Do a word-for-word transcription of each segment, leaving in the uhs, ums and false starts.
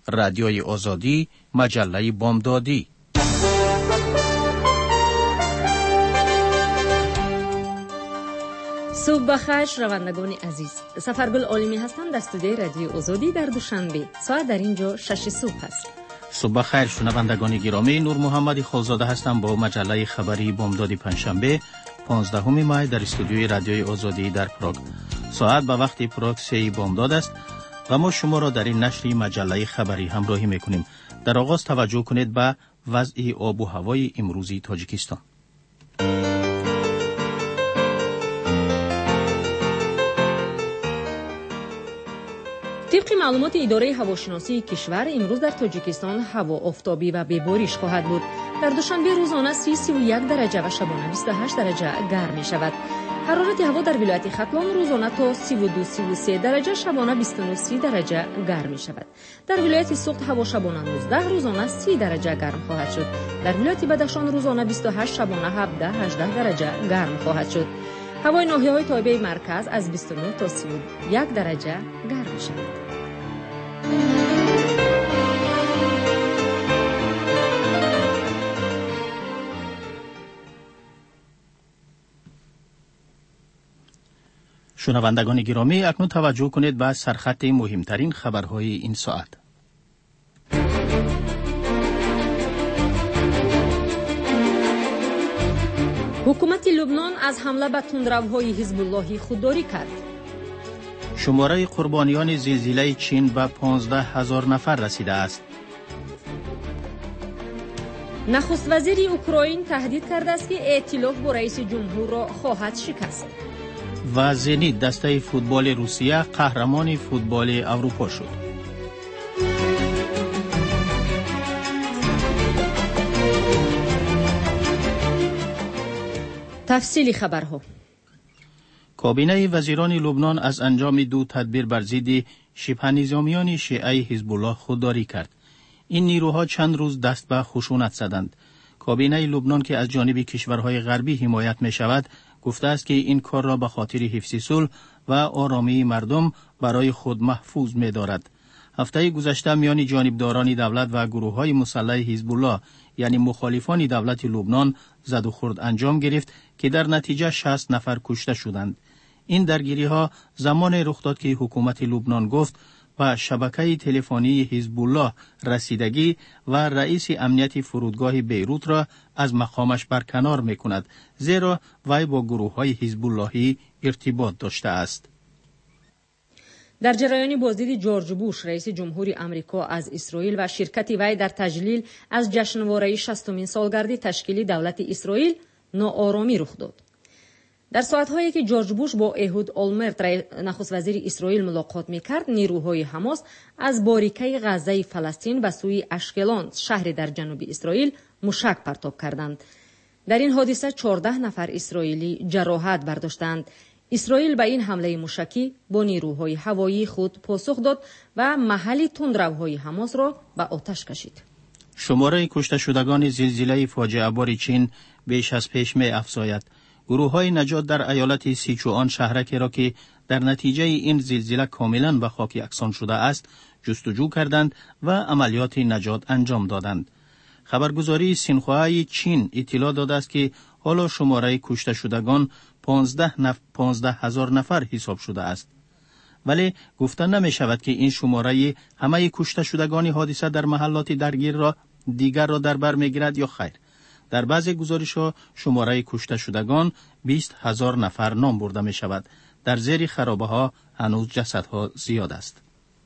رادیوی آزادی، مجله بامدادی. صبح بخیر شنوندگان عزیز. سفرگل عالمی هستم در استودیوی رادیو آزادی در دوشنبه. ساعت در اینجا شش صبح است. صبح بخیر شنوندگان گرامی، نور محمدی خالزاده هستم با مجله خبری بامداد پنجشنبه پانزدهم می در استودیوی رادیوی آزادی در پراگ. ساعت به وقت پراگ سه بامداد است و ما شما را در این نشر مجله خبری همراهی میکنیم. در آغاز توجه کنید به وضع آب و هوای امروزی تاجیکستان. طبق معلومات اداره هواشناسی کشور امروز در تاجیکستان هوا آفتابی و بباریش خواهد بود. در دوشنبه روزانه سی سی و یک درجه و شبانه بیست و هشت درجه گرم می شود. حرارت هوا در ولایت ختلان روزانه تا سی و دو سی و سه درجه شبانه بیست و نه درجه گرم می شود. در ولایت سوخت هوا شبانه نوزده روزانه سی درجه گرم خواهد شد. در ولایت بدخشان روزانه بیست و هشت شبانه هفده هجده درجه گرم خواهد شد. هوای ناحیه‌های تایبه مرکز از بیست و نه تا سی و یک درجه گرم می شود. شنوندگان گرامی، اکنون توجه کنید به سرخط مهمترین خبرهای این ساعت. حکومت لبنان از حمله به تندروهای حزب الله خودداری کرد. شماره قربانیان زلزله چین به پانزده هزار نفر رسیده است. نخست وزیر اوکراین تهدید کرده است که ائتلاف با رئیس جمهور را خواهد شکست. و زنیت دسته فوتبال روسیه قهرمان فوتبال اروپا شد. تفصیلی خبرها. کابینه وزیران لبنان از انجام دو تدبیر بر ضد شبه نظامیان شیعه حزب الله خودداری کرد. این نیروها چند روز دست به خشونت زدند. کابینه لبنان که از جانب کشورهای غربی حمایت می شود گفته است که این کار را به خاطر حفظ صلح و آرامی مردم برای خود محفوظ می دارد. هفته گذشته میان جانبداران دولت و گروه‌های مسلح حزب الله یعنی مخالفان دولت لبنان زد و خورد انجام گرفت که در نتیجه شصت نفر کشته شدند. این درگیری‌ها زمان رخ داد که حکومت لبنان گفت و شبکه تلفنی حزب الله رسیدگی و رئیس امنیت فرودگاه بیروت را از مقامش برکنار می‌کند، زیرا وی با گروه‌های حزب اللهی ارتباط داشته است. در جریان بازدید جورج بوش رئیس جمهوری آمریکا از اسرائیل و شرکت وی در تجلیل از جشنواره شصتمین سالگرد تشکیل دولت اسرائیل ناآرامی رخ داد. در ساعت‌هایی که جورج بوش با اهود اولمرت نخست وزیر اسرائیل ملاقات می‌کرد، نیروهای حماس از باریکه غزه فلسطین به سوی اشکلون شهری در جنوب اسرائیل موشک پرتاب کردند. در این حادثه چهارده نفر اسرائیلی جراحت برداشتند. اسرائیل به این حمله موشکی با نیروهای هوایی خود پاسخ داد و محل تندروهای حماس را به آتش کشید. شماره کشته شدگان زلزله فاجعه بار چین بیش از پیش می افزاید. گروه‌های نجات در ایالت سیچوان شهرکی را که در نتیجه این زلزله کاملا به خاک یکسان شده است جستجو کردند و عملیات نجات انجام دادند. خبرگزاری سینخوای چین اطلاع داده است که حالا شماره کشته شدگان پانزده نف... پانزده هزار نفر حساب شده است. ولی گفته نمی شود که این شماره همه کشته شدگان حادثه در محلات درگیر را دیگر را در بر میگیرد یا خیر. در بعضی گزارش‌ها شماره کشته شدگان بیست هزار نفر نام برده می شود. در زیر خرابه‌ها هنوز جسدها زیاد است.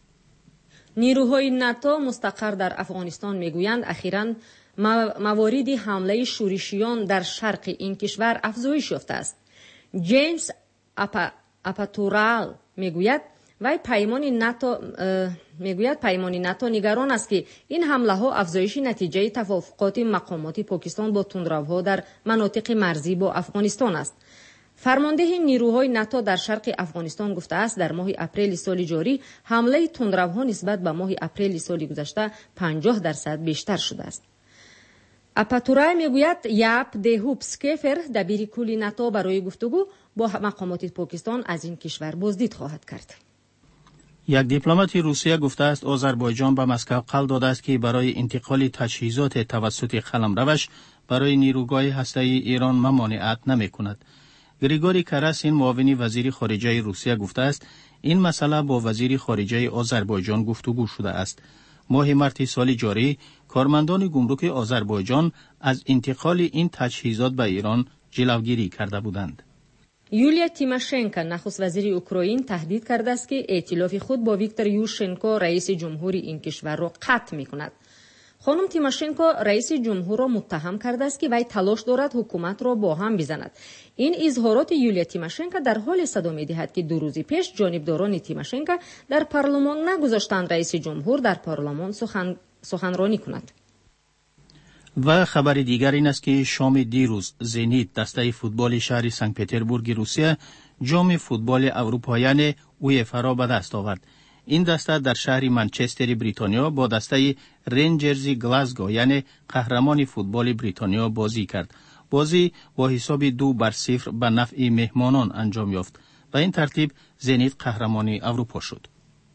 نیروهای ناتو مستقر در افغانستان میگویند اخیراً موارد حمله شورشیان در شرق این کشور افزایش یافته است. جیمز اپا، اپاتورال میگوید وی پیمان ناتو میگوید پیمان ناتو نگران است که این حمله ها افزایش نتیجه توافقات مقامات پاکستان با تندروها در مناطق مرزی با افغانستان است. فرمانده نیروهای ناتو در شرق افغانستان گفته است در ماه اپریل سال جاری حمله تندروها نسبت به ماه اپریل سال گذشته پنجاه درصد بیشتر شده است. اپاتورای میگوید یاپ دهوب سکیفر دبیر کل ناتو برای گفتگو با مقامات پاکستان از این کشور بازدید خواهد کرد. یک دیپلمات روسیه گفته است آذربایجان به مسکو قول داده است که برای انتقال تجهیزات توسط قلمروش برای نیروگاه هسته‌ای ایران ممانعت نمی‌کند. گریگوری کراسین معاون وزیر خارجه روسیه گفته است این مسئله با وزیر خارجه آذربایجان گفتگو شده است. ماه مارس سال جاری کارمندان گمرک آذربایجان از انتقال این تجهیزات به ایران جلوگیری کرده بودند. یولیا تیماشنکو نخست وزیر اوکراین تهدید کرده است که ائتلاف خود با ویکتور یوشنکو رئیس جمهوری این کشور را قطع می‌کند. خانم تیماشنکو رئیس جمهور را متهم کرده است که وی تلاش دارد حکومت را با هم بزند. این اظهارات یولیا تیماشنکو در حال صدا می‌دهد که دو روز پیش جانبداران تیماشنکو در پارلمان نگذاشتند رئیس جمهور در پارلمان سخن سخنرانی کند. و خبر دیگر این است که شام دیروز زنیت دسته فوتبال شهر سنت پتربورگ روسیه جام فوتبال اروپایان اویفا را به دست آورد. این دسته در شهر منچستر بریتانیا با دسته رنجرز گلاسگو یعنی قهرمان فوتبال بریتانیا بازی کرد. بازی با حساب دو بر صفر به نفع مهمانان انجام یافت. به این ترتیب زنیت قهرمان اروپا شد.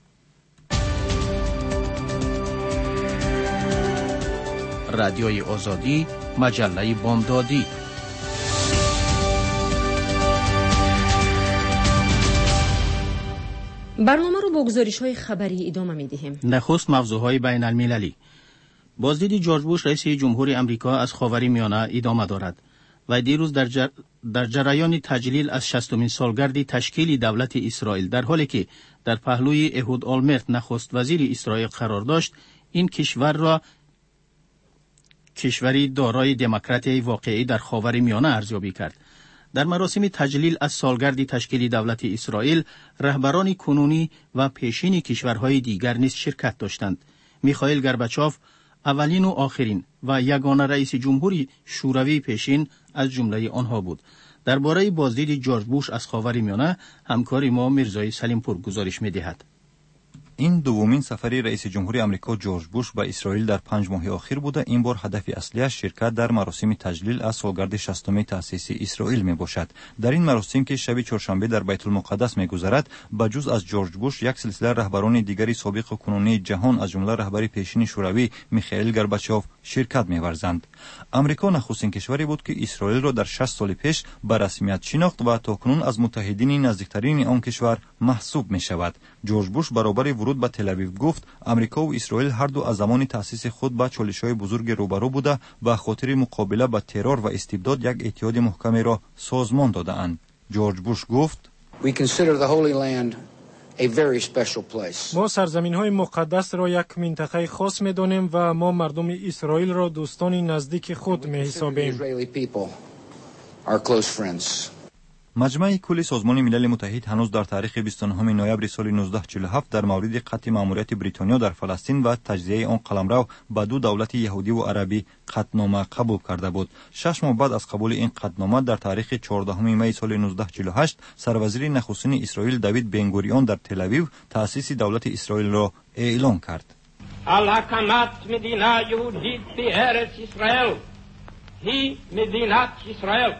رادیوی آزادی، مجله بامدادی. برنامه رو با گزارش‌های خبری ادامه می‌دهیم. نخست موضوعهای بین المللی. بازدید جورج بوش رئیس جمهوری آمریکا از خاورمیانه ادامه دارد و دیروز در, جر... در جریان تجلیل از شصتمین سالگرد تشکیل دولت اسرائیل در حالی که در پهلوی اهود آلمرت نخست وزیر اسرائیل قرار داشت این کشور را کشوری دارای دموکراسی واقعی در خاورمیانه ارزیابی کرد. در مراسم تجلیل از سالگرد تشکیل دولت اسرائیل رهبران کنونی و پیشین کشورهای دیگر نیز شرکت داشتند. میخائیل گورباچوف اولین و آخرین و یگانه رئیس جمهوری شوروی پیشین از جمله آنها بود. درباره بازدید جورج بوش از خاورمیانه همکار ما میرزای سلیمپور گزارش می‌دهد. این دومین سفر رئیس جمهوری آمریکا جورج بوش به اسرائیل در پنج ماه اخیر بوده. این بار هدف اصلیش شرکت در مراسم تجلیل از سالگرد شصتم تأسیس اسرائیل می باشد. در این مراسم که شب چهارشنبه در بیت المقدس می گذرد، بجز از جورج بوش یک سلسله رهبران دیگری سابق و کنونی جهان از جمله رهبر پیشین شوروی میخائیل گورباچوف شرکت می ورزند. آمریکا نخستین کشوری بود که اسرائیل را در شصت سال پیش به رسمیت شناخت و تاکنون از متحدین نزدیکترین آن کشور محسوب می شود. جورج بوش برابر ورود به تل آویو گفت آمریکا و اسرائیل هر دو از زمان تأسیس خود با چالش‌های بزرگ روبرو بوده و خاطر مقابله با ترور و استبداد یک اتحاد محکمی را سازمان داده‌اند. جورج بوش گفت We consider the Holy Land a very special place. ما سرزمین‌های مقدس را یک منطقه خاص می‌دانیم و ما مردم اسرائیل را دوستان نزدیک خود می‌حسابیم. مجمع کل سازمان ملل متحد هنوز در تاریخ بیست و نهم نوامبر سال نوزده چهل و هفت در مورد قطع ماموریت بریتانیا در فلسطین و تجزیه آن قلمرو به دو دولت یهودی و عربی قطعنامه قبول کرده بود. شش ماه بعد از قبول این قطعنامه در تاریخ چهاردهم می سال نوزده چهل و هشت سروزیر نخستین اسرائیل دیوید بن گوریون در تل آویو تأسیس دولت اسرائیل را اعلام کرد. الحکمت مدینه یهودیت فی ارض اسرائیل هی مدینت اسرائیل.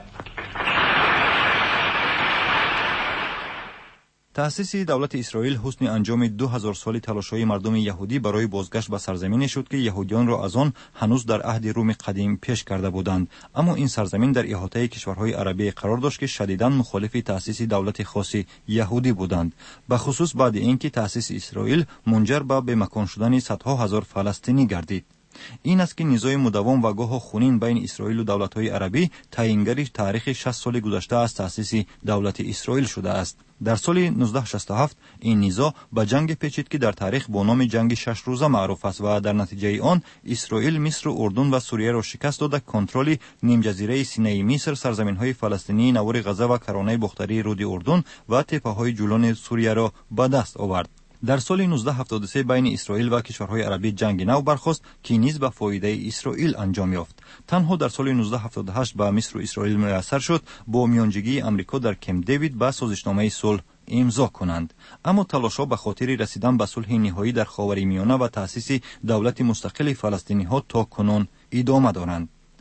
تأسیس دولت اسرائیل حسن انجام دو هزار سالی تلاش‌های مردم یهودی برای بازگشت به سرزمینی شد که یهودیان را از آن هنوز در عهد روم قدیم پیش کرده بودند. اما این سرزمین در احاطه کشورهای عربی قرار داشت که شدیداً مخالف تأسیس دولت خاص یهودی بودند. به خصوص بعد اینکه تأسیس اسرائیل منجر به بمکان شدن صدها هزار فلسطینی گردید. این است که نزاع مداوم و گاه خونین بین اسرائیل و دولت‌های عربی تعیینگر تاریخ شصت سال گذشته از تأسیس دولت اسرائیل شده است. در سال نوزده شصت و هفت این نزاع به جنگ پیچید که در تاریخ با نام جنگ شش روزه معروف است و در نتیجه آن اسرائیل مصر و اردن و سوریه را شکست داده کنترل نیم جزیره سینای مصر، سرزمین‌های فلسطینی نوار غزه و کرانه بختری رود اردن و تپه‌های جولان سوریه را به دست آورد. در سال نوزده هفتاد و سه بین اسرائیل و کشورهای عربی جنگ نو برخاست که نیز به فایده اسرائیل انجام یافت. تنها در سال نوزده هفتاد و هشت به مصر و اسرائیل میسر شد با میانجیگی آمریکا در کمپ دیوید به سازشنامه صلح امضا کنند. اما تلاش‌ها به خاطر رسیدن به صلح نهایی در خاورمیانه و تأسیس دولت مستقل فلسطینی‌ها تا کنون ادامه دارند.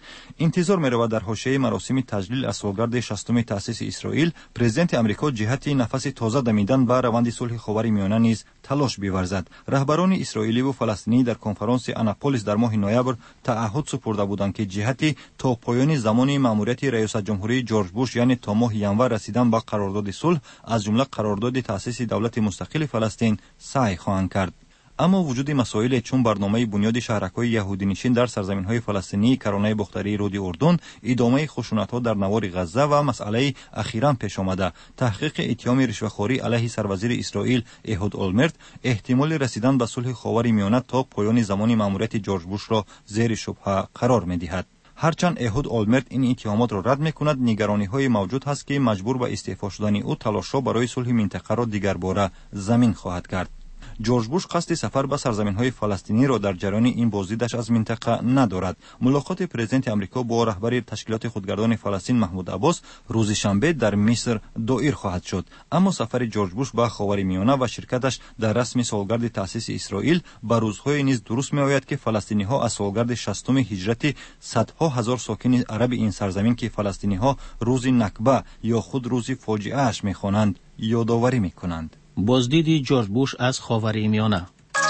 انتظار می‌رود در حاشیه مراسم تجلیل از سالگرد شصتم تأسیس اسرائیل پرزیدنت آمریکا جهتی نفس تازه دمیدن به روند صلح خاورمیانه نیز تلاش بیورزد. رهبران اسرائیلی و فلسطینی در کنفرانس آناپولیس در ماه نوامبر تعهد سپرده بودند که جهتی تا پایان زمان مأموریت رئیس جمهوری جورج بوش یعنی تا ماه ژانویه رسیدن به قرارداد صلح از جمله قرارداد تأسیس دولت مستقل فلسطین سعی خواهند کرد. اما وجود مسائل چون برنامه بنیاد شهرک‌های یهودی‌نشین در سرزمین‌های فلسطینی، کرانه بختری رود اردن، ادامه خشونت‌ها در نوار غزه و مسئله اخیراً پیش آمده تحقیق اتهام رشوه‌خوری علیه سروزیر اسرائیل اهود اولمرت احتمال رسیدن به صلح خاورمیانه تا پایان زمان مأموریت جورج بوش را زیر شبهه قرار می‌دهد. هرچند اهود اولمرت این اتهامات را رد می‌کند، نگرانی‌های موجود است که مجبور به استعفا شدن او تلاش‌ها برای صلح منطقه را دیگر باره زمین خواهد کرد. جورج بوش قصد سفر به سرزمین‌های فلسطینی را در جریان این بازدیدش از منطقه ندارد. ملاقات پرزیدنت آمریکا با رهبر تشکیلات خودگردان فلسطین محمود عباس روز شنبه در مصر دایر خواهد شد. اما سفر جورج بوش به خاورمیانه و شرکتش در رسم سالگرد تأسیس اسرائیل به روزهای نیز درست می‌آید که فلسطینی‌ها از سالگرد شصتم هجرت صدها هزار ساکن عرب این سرزمین که فلسطینی‌ها روز نکبه یا خود روز فاجعه اش می‌خوانند یادآوری می‌کنند. بازدید جورج بوش از خاورمیانه.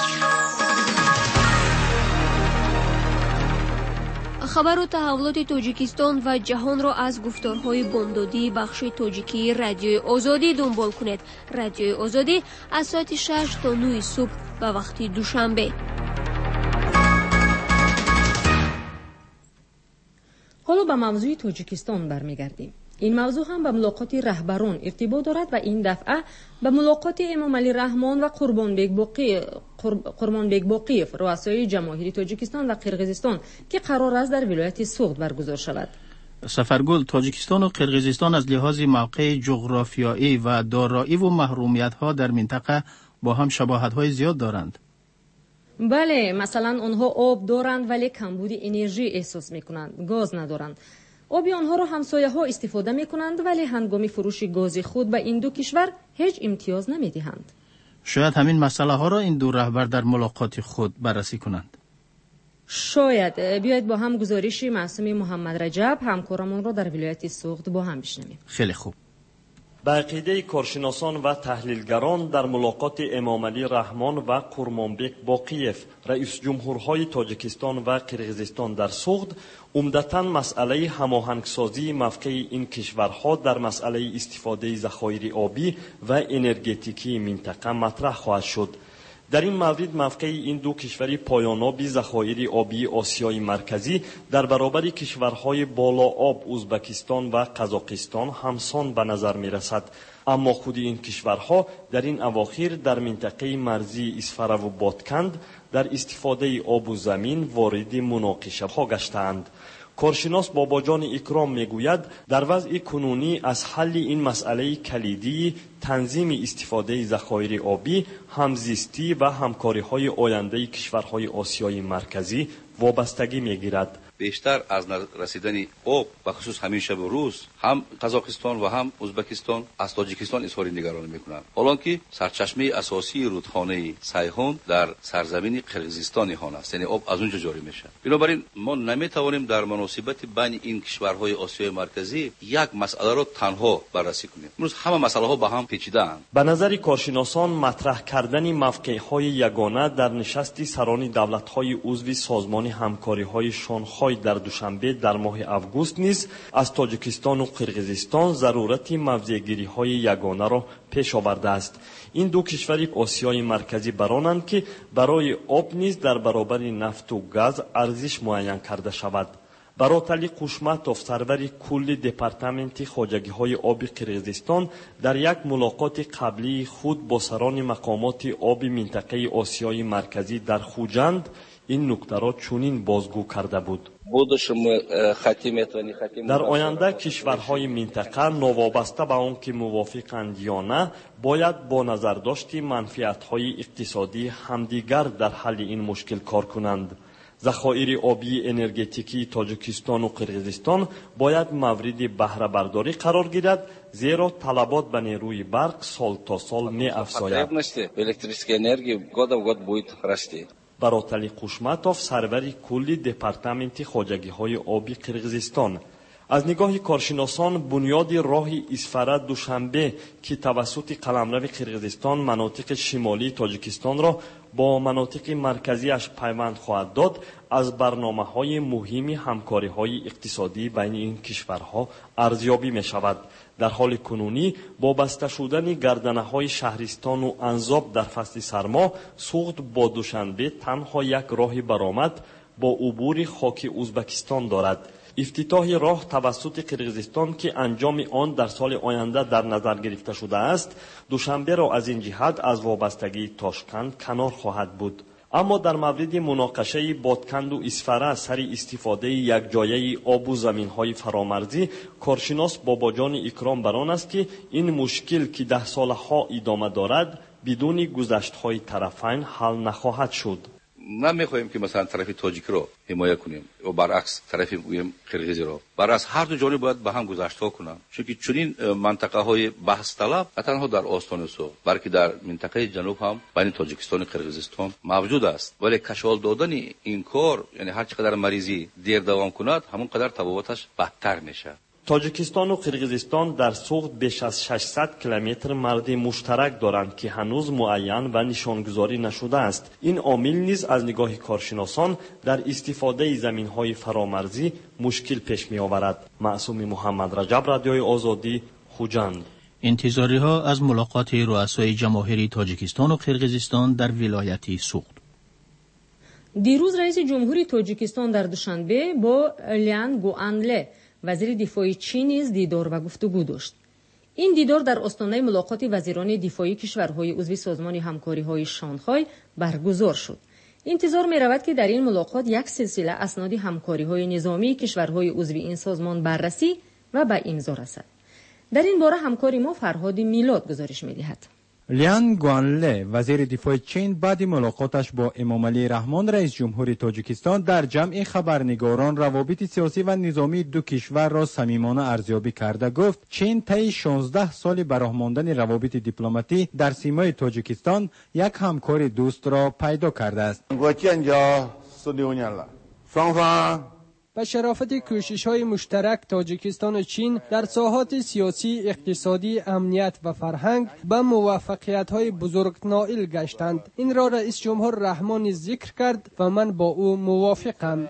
خبر و تحولات تاجیکستان و جهان را از گفتارهای بامدادی بخش تاجیکی رادیوی آزادی دنبال کنید. رادیوی آزادی از ساعت شش تا نه صبح به وقت دوشنبه. حالا به موضوع تاجیکستان برمیگردیم. این موضوع هم به ملاقات رهبران ارتباط دارد و این دفعه به ملاقات امام علی رحمان و قربانبک باقی قربانبک باقیف رؤسای جماهیر تاجیکستان و قرقیزستان که قرار است در ولایت سوغد برگزار شود. سفرگل، تاجیکستان و قرقیزستان از لحاظ موقع جغرافیایی و دارایی و محرومیت‌ها در منطقه با هم شباهت‌های زیاد دارند. بله، مثلا آنها آب دارند ولی کمبود انرژی احساس می‌کنند، گاز ندارند. آبی آنها را همسایه ها استفاده می کنند ولی هنگام فروش گاز خود به این دو کشور هیچ امتیاز نمی دهند. شاید همین مسئله ها را این دو رهبر در ملاقات خود بررسی کنند. شاید. بیایید با هم گزارش معصوم محمد رجب همکارمان را در ولایت سوغد با هم بشنویم. خیلی خوب. به عقیده کارشناسان و تحلیلگران در ملاقات امام علی رحمان و قرمانبک باقیف رئیس جمهورهای تاجیکستان و قرقیزستان در سوغد عمدتاً مسئله هماهنگسازی موقع این کشورها در مسئله استفاده ذخایر آبی و انرژتیکی منطقه مطرح خواهد شد. در این مورد موقع این دو کشور پایانابی ذخایر آبی آسیای مرکزی در برابر کشورهای بالا آب ازبکستان و قزاقستان همسان به نظر می رسد. اما خود این کشورها در این اواخر در منطقه مرزی اسفره و بادکند در استفاده آب و زمین وارد مناقشه ها گشتند. کارشناس باباجان اکرام میگوید در وضع کنونی از حل این مسئله کلیدی تنظیم استفاده ذخایر آبی، همزیستی و همکاری‌های آینده کشورهای آسیای مرکزی وابستگی میگیرد. بیشتر از رسیدن آب و خصوص همین شب و روز هم قزاقستان و هم ازبکستان از تاجیکستان اظهار نگرانی میکنند، حالانکه سرچشمه اساسی رودخانه سیحون در سرزمین قرقیزستان هان است، یعنی آب از اونجا جاری میشه. بنابراین ما نمیتوانیم در مناسبت بین این کشورهای آسیای مرکزی یک مسئله را تنها بررسی کنیم. امروز همه مسئله ها با هم پیچیده اند. به نظر کارشناسان مطرح کردن موقعهای یگانه در نشست سران دولت‌های عضو سازمان همکاری‌های شانگهای در دوشنبه در ماه اوگوست نیز از تاجیکستان و قرقیزستان ضرورت موضع‌گیری‌های یگانه را پیش آورده است. این دو کشور آسیای مرکزی برانند که برای آب نیز در برابر نفت و گاز ارزش معین کرده شود. براتلی قوشمتوف سرور کل دپارتمنت خواجگی‌های آب قرقیزستان در یک ملاقات قبلی خود با سران مقامات آب منطقه آسیای مرکزی در خوجند این نکته را چنین بازگو کرده بود. در آینده کشورهای منطقه نوابسته به آن که موافقند یا نه باید با نظر داشت منفعت‌های اقتصادی همدیگر در حل این مشکل کار کنند. ذخایر آبی انرژتیکی تاجیکستان و قرقیزستان باید مورد بهره برداری قرار گیرد، زیرا طلبات به نیروی برق سال تا سال می افزاید. баротали қушматов, сарвари кулли департаменти хоҷагиҳои оби қирғизистон. аз нигоҳи коршиносон бунёди роҳи Исфара-Душанбе ки тавассути қаламрави Қирғизистон манотиқи шимолии Тоҷикистонро бо манотиқи марказиаш пайванд хоҳад дод, аз барномаҳои муҳими ҳамкориҳои иқтисодии байни ин кишварҳо арзёбӣ мешавад. дар ҳоли кунунӣ бо баста шудани гарданаҳои шаҳристону Анзоб дар фасли сармо, суғд бо Душанбе танҳо як роҳи баромад бо убури хоки Узбекистон дорад. ифтитоҳи роҳ тавассути Қирғизистон ки анҷоми он дар соли оянда дар назар гирифта шудааст, Душанберо аз ин ҷиҳат аз вобастагии Тошканд канор хоҳад буд. аммо дар мавриди муноқашаи Ботканду Исфара сари истифодаи якҷояи обу заминҳои фаромарзӣ, коршинос Бобоҷони Икром бар он аст ки ин мушкил ки даҳсолаҳо идома дорад, бидуни гузаштҳои тарафайн ҳал нахоҳад шуд. намехоҳем ки масалан тарафи тоҷикиро ҳимоя кунем ё баръакс тарафи қирғизиро. баръакс ҳарду ҷониб бояд ба ҳам гузаштҳо кунанд, чунки чунин мантақаҳои баҳсталаб на танҳо дар остони суғд, балки дар минтақаи ҷануб ҳам байни Тоҷикистону Қирғизистон мавҷуд аст. вале кашол додани ин кор, яъне ҳар чӣ қадар маризӣ дер давом кунад, ҳамон қадар табобаташ бадтар мешавад. Тоҷикистону Қирғизистон дар суғд беш аз шашсад километр марди муштарак доранд ки ҳанӯз муайян ва нишонгузорӣ нашудааст. ин омил низ аз нигоҳи коршиносон дар истифодаи заминҳои фаромарзӣ мушкил пеш меоварад. маъсуми муҳаммад раҷаб, радиои Озодӣ, Хуҷанд. интизориҳо аз мулоқоти руъасои ҷамоҳири Тоҷикистону Қирғизистон дар вилояти суғд. дирӯз раиси ҷумҳури Тоҷикистон дар Душанбе бо Лян Гуанле, вазири дифои Чин, низ дидор ва гуфтугӯ дошт. ин дидор дар остонаи мулоқоти вазирони дифоии кишварҳои узви созмони ҳамкориҳои Шонхой баргузор шуд. интизор меравад ки дар ин мулоқот як силсила асноди ҳамкориҳои низомии кишварҳои узви ин созмон баррасӣ ва ба имзо расад. дар ин бора ҳамкори мо Фарҳоди Милод гузориш медиҳад. لیان گوانله وزیر دفاع چین بعد ملاقاتش با امامعلی رحمان رئیس جمهوری تاجیکستان در جمع خبرنگاران روابط سیاسی و نظامی دو کشور را صمیمانه ارزیابی کرده گفت چین طی شانزده سال براه ماندن روابط دیپلماتی در سیمای تاجیکستان یک همکاری دوست را پیدا کرده است. به شرافت کوشش‌های مشترک تاجیکستان و چین در ساحات سیاسی، اقتصادی، امنیت و فرهنگ به موفقیت‌های بزرگ نائل گشتند. این را رئیس جمهور رحمانی ذکر کرد و من با او موافقم.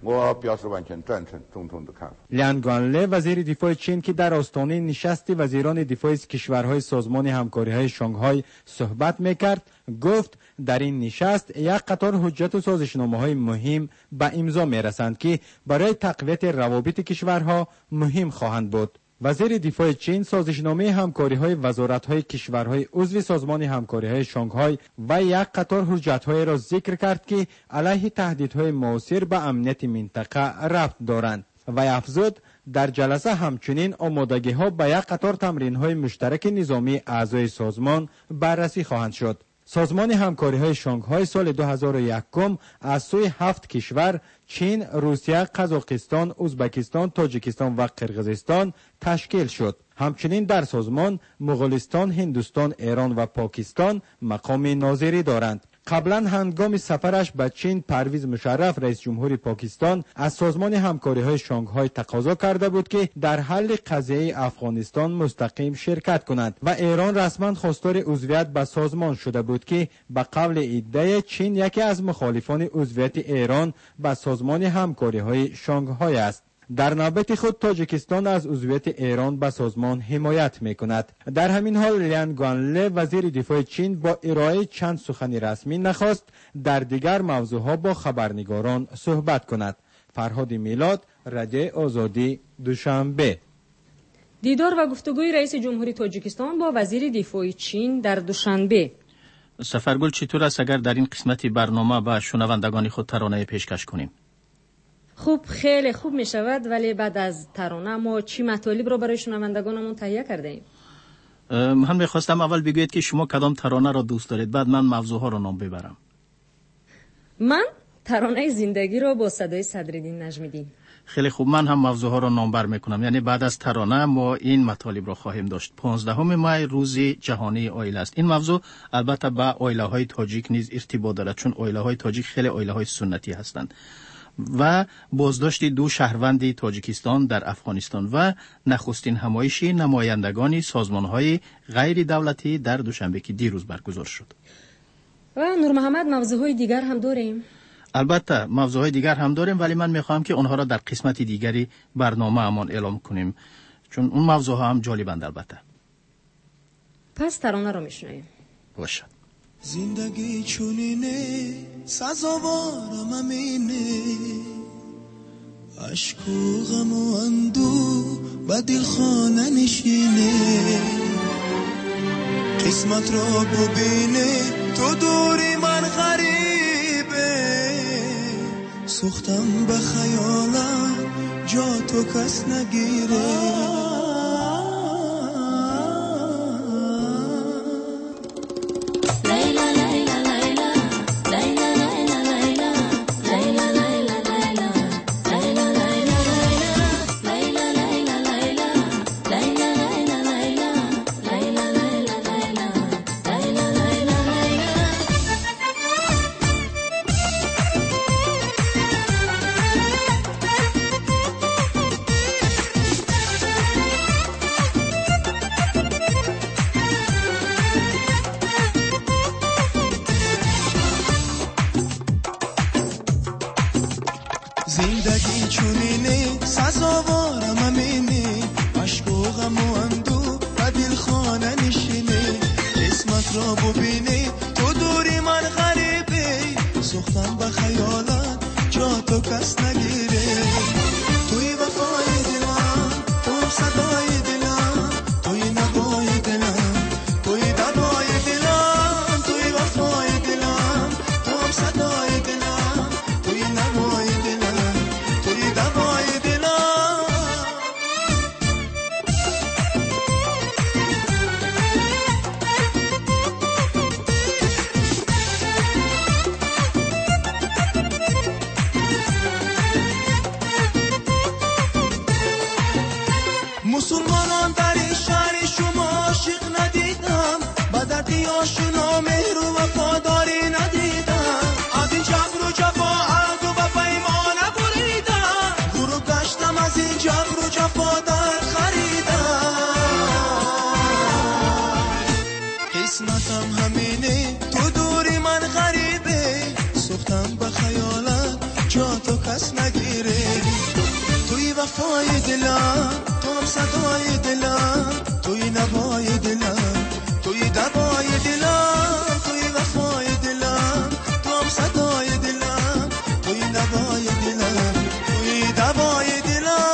لیان گوانله وزیر دفاع چین که در آستانه نشست وزیران دفاع کشورهای سازمان همکاری‌های شانگهای صحبت می‌کرد، گفت در این نشست یک قطار حجت و سازشنامه‌های مهم به امضا می‌رسند که برای تقویت روابط کشورها مهم خواهند بود. وزیر دفاع چین سازشنامه همکاری‌های وزارت‌های کشورهای عضو سازمان همکاری‌های شانگهای و یک قطار حجت‌های را ذکر کرد که علیه تهدیدهای معاصر به امنیت منطقه ربط دارند و افزود در جلسه همچنین آمادگی‌ها به یک قطار تمرین‌های مشترک نظامی اعضای سازمان بررسی خواهند شد. سازمان همکاری‌های شانگهای سال دو هزار و یک از سوی هفت کشور چین، روسیه، قزاقستان، ازبکستان، تاجیکستان و قرقیزستان تشکیل شد. همچنین در سازمان مغولستان، هندوستان، ایران و پاکستان مقام ناظری دارند. قبلا هنگام سفرش به چین پرویز مشرف رئیس جمهوری پاکستان از سازمان همکاری‌های شانگهای تقاضا کرده بود که در حل قضیه افغانستان مستقیم شرکت کند و ایران رسما خواستار عضویت به سازمان شده بود که به قول ادعای چین یکی از مخالفان عضویت ایران به سازمان همکاری‌های شانگهای است. در نوبت خود تاجیکستان از عضویت ایران به سازمان حمایت می‌کند. در همین حال لیان گوانله وزیر دفاع چین با ارائه چند سخن رسمی نخواست در دیگر موضوعها با خبرنگاران صحبت کند. فرهاد میلاد، رادیو آزادی، دوشنبه. دیدار و گفتگوی رئیس جمهوری تاجیکستان با وزیر دفاع چین در دوشنبه. سفرگل چطور است اگر در این قسمت برنامه با شنوندگان خود ترانه پیشکش کنیم؟ خوب، خیلی خوب می شود، ولی بعد از ترانه ما چی مطالب رو برای شنوندگانمون تهیه کرده ایم؟ من میخواستم اول بگویید که شما کدام ترانه را دوست دارید، بعد من موضوع ها رو نام ببرم. من ترانه زندگی رو با صدای صدرالدین نجمیدین. خیلی خوب، من هم موضوع ها را نامبر میکنم. یعنی بعد از ترانه ما این مطالب را خواهیم داشت. پانزدهم می روز جهانی آیله است. این موضوع البته با آیله های تاجیک نیز ارتباط دارد، چون آیله های تاجیک خیلی آیله های سنتی هستند. و بازداشت دو شهروند تاجیکستان در افغانستان و نخستین همایش نمایندگان سازمان های غیر دولتی در دوشنبه که دیروز برگزار شد. و نور محمد، موضوع های دیگر هم داریم. البته موضوع های دیگر هم داریم، ولی من میخواهم که اونها را در قسمت دیگری برنامه امان اعلام کنیم، چون اون موضوع ها هم جالبند. البته پس ترانه رو میشنویم. باشد. زندگی چونینه سزاوارم امینه، عشق و غم و اندو با دل خانه نشینه، قسمت را ببینه تو دوری من غریبه، سوختم به خیالم جا تو کس نگیره. زندگی چونینه سزاوارم امینه، عشق و غم و اندو و دل خانه نشینه، قسمت را ببینه تو دوری من غریبه، سوختم به خیالت جا تو کس نگیره. توی وفای دلم، تو صدای دلم، توی نوای دلم، توی دوای دلم، توی وفای دلم، تو صدای دلم، توی نوای دلم، توی دوای دلم. مسلمانان در این شهر شما عاشق ندیدم، با دردی آشنا مهر و وفاداری ندیدم، از این جبر و جفا عهد و به پیمان بریدم، غروب گشتم از این جبر و جفا در خریدم. قسمتم همینه تو دوری من غریبه، سوختم به خیالت جا تو کس نگیره. توی وفای دلم، توی صدای دلم، توی نوای دلم، توی دوای دلم، توی وفای دلم، توی صدای دلم، توی نوای دلم، توی دوای دلم.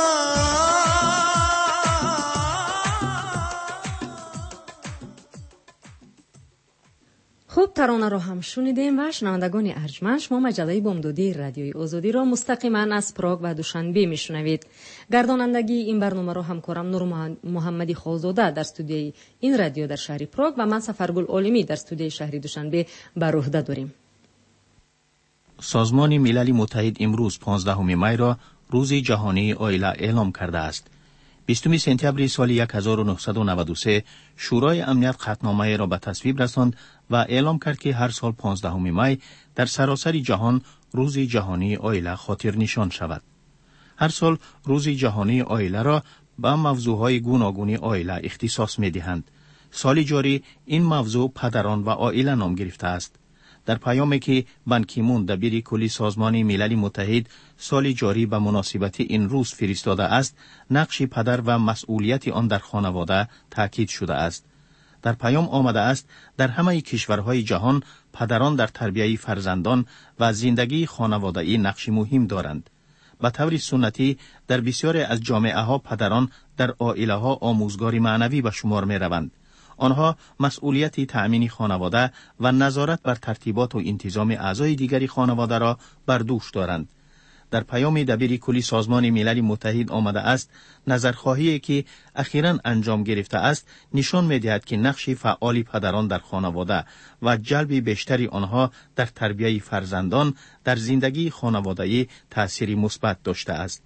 خوب، ترانه رو هم شنیدیم و شنوندگان ارجمند، شما مجله بامدادی رادیوی آزادی را مستقیما از پراگ و دوشنبه میشنوید. گردانندگی این برنامه را همکارم نور محمدی خالزاده در استودیوی این رادیو در شهر پراگ و من سفرگل عالمی در استودیوی شهر دوشنبه بر عهده داریم. سازمان ملل متحد امروز پانزدهم می را روز جهانی آیله اعلام کرده است. بیستم سپتامبر سال هزار و نهصد و نود و سه شورای امنیت قطعنامه را به تصویب رساند و اعلام کرد که هر سال پانزدهم می در سراسر جهان روز جهانی آیله خاطر نشان شود. هر سال روز جهانی آیله را به موضوعهای گوناگون آیله اختصاص می دهند. سال جاری این موضوع پدران و آیله نام گرفته است. در پیامی که بان کی مون دبیر کلی سازمان ملل متحد سال جاری به مناسبت این روز فرستاده است، نقش پدر و مسئولیت آن در خانواده تاکید شده است. در پیام آمده است در همه کشورهای جهان پدران در تربیت فرزندان و زندگی خانواده‌ای نقش مهم دارند. به طور سنتی در بسیاری از جامعه ها پدران در عائله ها آموزگار معنوی به شمار می روند. آنها مسئولیت تأمین خانواده و نظارت بر ترتیبات و انتظام اعضای دیگری خانواده را بر دوش دارند. در پیام دبیر کلی سازمان ملل متحد آمده است نظرخواهی که اخیراً انجام گرفته است نشان می‌دهد که نقش فعال پدران در خانواده و جلب بیشتری آنها در تربیت فرزندان در زندگی خانواده‌ای تأثیری مثبت داشته است.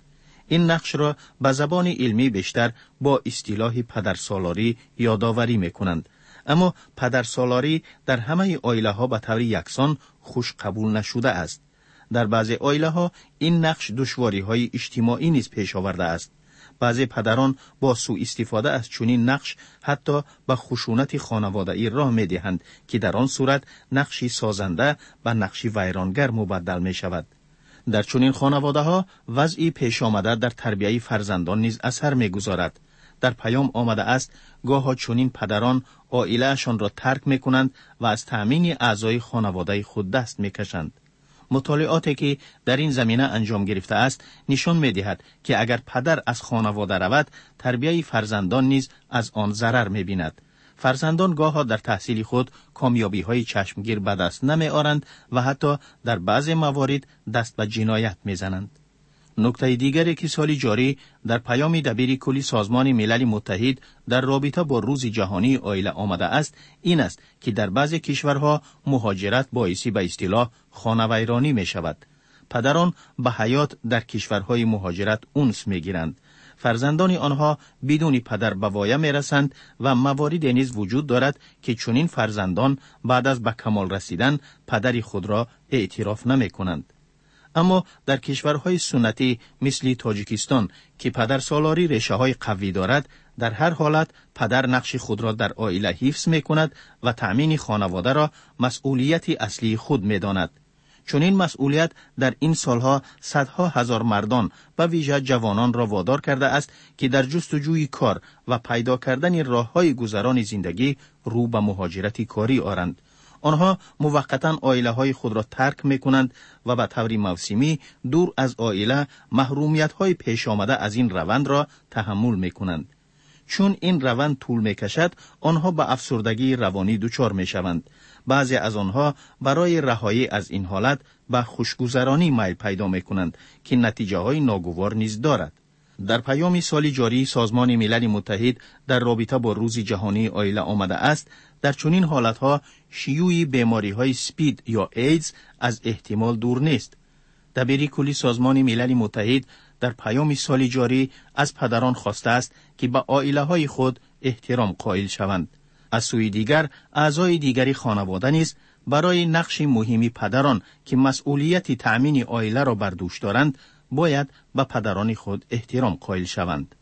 این نقش را به زبان علمی بیشتر با اصطلاح پدرسالاری یادآوری می‌کنند. اما پدرسالاری در همه عائله‌ها به طور یکسان خوش قبول نشده است. در بعضی عائله‌ها این نقش دشواری‌های اجتماعی نیز پیش آورده است. بعضی پدران با سوء استفاده از چنین نقش حتی به خشونت خانوادگی راه می‌دهند که در آن صورت نقشی سازنده به نقشی ویرانگر مبدل می‌شود. در چنین خانواده‌ها وضعی پیش آمده در تربیت فرزندان نیز اثر می‌گذارد. در پیام آمده است گاهی چنین پدران عائله‌شان را ترک می‌کنند و از تأمین اعضای خانواده خود دست می‌کشند. مطالعاتی که در این زمینه انجام گرفته است نشان می‌دهد که اگر پدر از خانواده رود، تربیت فرزندان نیز از آن ضرر می‌بیند. فرزندان گاهی در تحصیل خود کامیابی‌های چشمگیر به دست نمی‌آورند و حتی در بعضی موارد دست به جنایت می‌زنند. نکته دیگری که سال جاری در پیام دبیر کلی سازمان ملل متحد در رابطه با روز جهانی عائله آمده است این است که در بعضی کشورها مهاجرت باعث به اصطلاح خانوادگی می شود. پدران به حیات در کشورهای مهاجرت انس می گیرند. فرزندان آنها بدون پدر به وایه می رسند و موارد نیز وجود دارد که چنین فرزندان بعد از به کمال رسیدن پدر خود را اعتراف نمی کنند. اما در کشورهای سنتی مثل تاجیکستان که پدر سالاری ریشه های قوی دارد، در هر حالت پدر نقش خود را در عائله حفظ می کند و تأمین خانواده را مسئولیت اصلی خود می داند. چون این مسئولیت در این سالها صدها هزار مردان و ویژه جوانان را وادار کرده است که در جستجوی کار و پیدا کردن راه‌های گذران زندگی رو به مهاجرت کاری آرند. آنها موقتاً عائله‌های خود را ترک می‌کنند و به طور موسمی دور از عائله محرومیت‌های پیش آمده از این روند را تحمل می‌کنند. چون این روند طول می‌کشد، آنها به افسردگی روانی دچار می‌شوند. بعضی از آنها برای رهایی از این حالت به خوشگذرانی میل پیدا می‌کنند که نتیجه‌های ناگوار نیز دارد. در پیام سال جاری سازمان ملل متحد در رابطه با روز جهانی عائله آمده است در چنین حالتها شیوع بیماری‌های سپید یا ایدز از احتمال دور نیست. دبیر کلی سازمان ملل متحد در پیام سال جاری از پدران خواسته است که به عائله‌های خود احترام قائل شوند. از سوی دیگر اعضای دیگری خانواده نیز برای نقش مهمی پدران که مسئولیت تأمین عائله را بر دوش دارند باید به پدران خود احترام قائل شوند.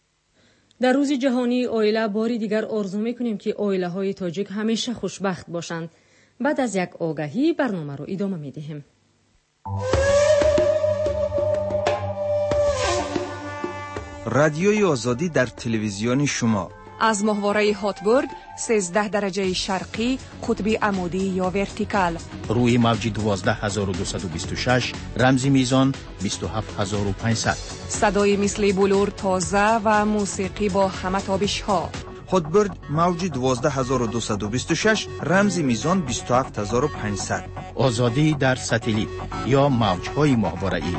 در روز جهانی عائله باری دیگر آرزو می‌کنیم که عائله‌های تاجیک همیشه خوشبخت باشند. بعد از یک آگهی برنامه را ادامه می‌دهیم. رادیوی آزادی در تلویزیون شما از ماهواره هاتبورد سیزده درجه شرقی قطب عمودی یا ورتیکال روی موج دوازده هزار و دویست و بیست و شش رمزی میزان بیست و هفت هزار و پانصد صدای مثل بلور تازه و موسیقی با همه تابش ها. هاتبورد موج دوازده هزار و دویست و بیست و شش رمزی میزان بیست و هفت هزار و پانصد. آزادی در ساتلیت یا موج‌های ماهواره‌ای.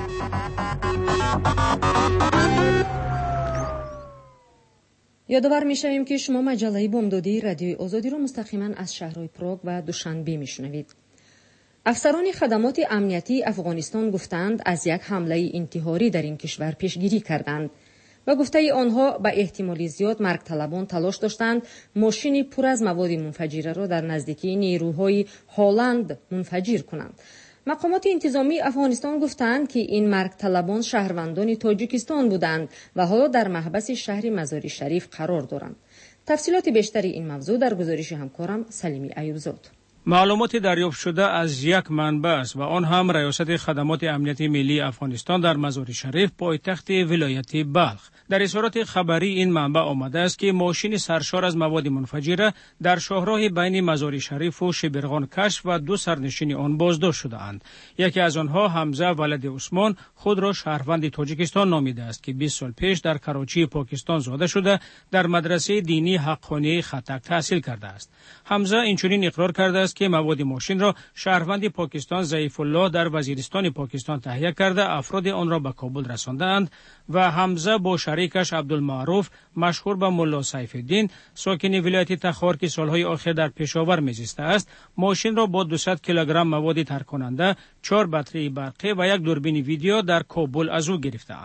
یادآور می‌شویم که شما مجله بامدادی رادیوی آزادی را مستقیما از شهرهای پراگ و دوشنبه میشنوید. افسران خدمات امنیتی افغانستان گفتند از یک حمله انتحاری در این کشور پیشگیری کردند و گفته آنها به احتمال زیاد مرگ طلبان تلاش داشتند ماشین پر از مواد منفجره را در نزدیکی نیروهای هالند منفجر کنند. مقامات انتظامی افغانستان گفتند که این مرگ طلبان شهروندان تاجیکستان بودند و حالا در محبس شهر مزاری شریف قرار دارند. تفصیلات بیشتری این موضوع در گزارش همکارم سلیمی ایوبزاد. معلومات دریافت شده از یک منبع است و آن هم ریاست خدمات امنیتی ملی افغانستان در مزاری شریف پایتخت ولایت بلخ. در اظهارات خبری این منبع آمده است که ماشین سرشار از مواد منفجره در شاهراه بین مزاری شریف و شبرغان کشف و دو سرنشین آن بازداشت شده اند. یکی از آنها حمزه ولد عثمان خود را شهروند تاجیکستان نامیده است که بیست سال پیش در کراچی پاکستان زاده شده در مدرسه دینی حقانی خطک تحصیل کرده است. حمزه اینچنین اقرار کرده است که مواد ماشین را شهروند پاکستان ضعیف الله در وزیرستان پاکستان تهیه کرده افراد آن را به کابل رساندند و حمزه با شریکش عبدالمعروف مشهور به ملا سیف الدین ساکن ولایت تخار که سالهای آخر در پشاور میزیسته است ماشین را با دویست کیلوگرم مواد ترک کننده، چهار بطری برقی و یک دوربین ویدیو در کابل از او گرفته‌اند.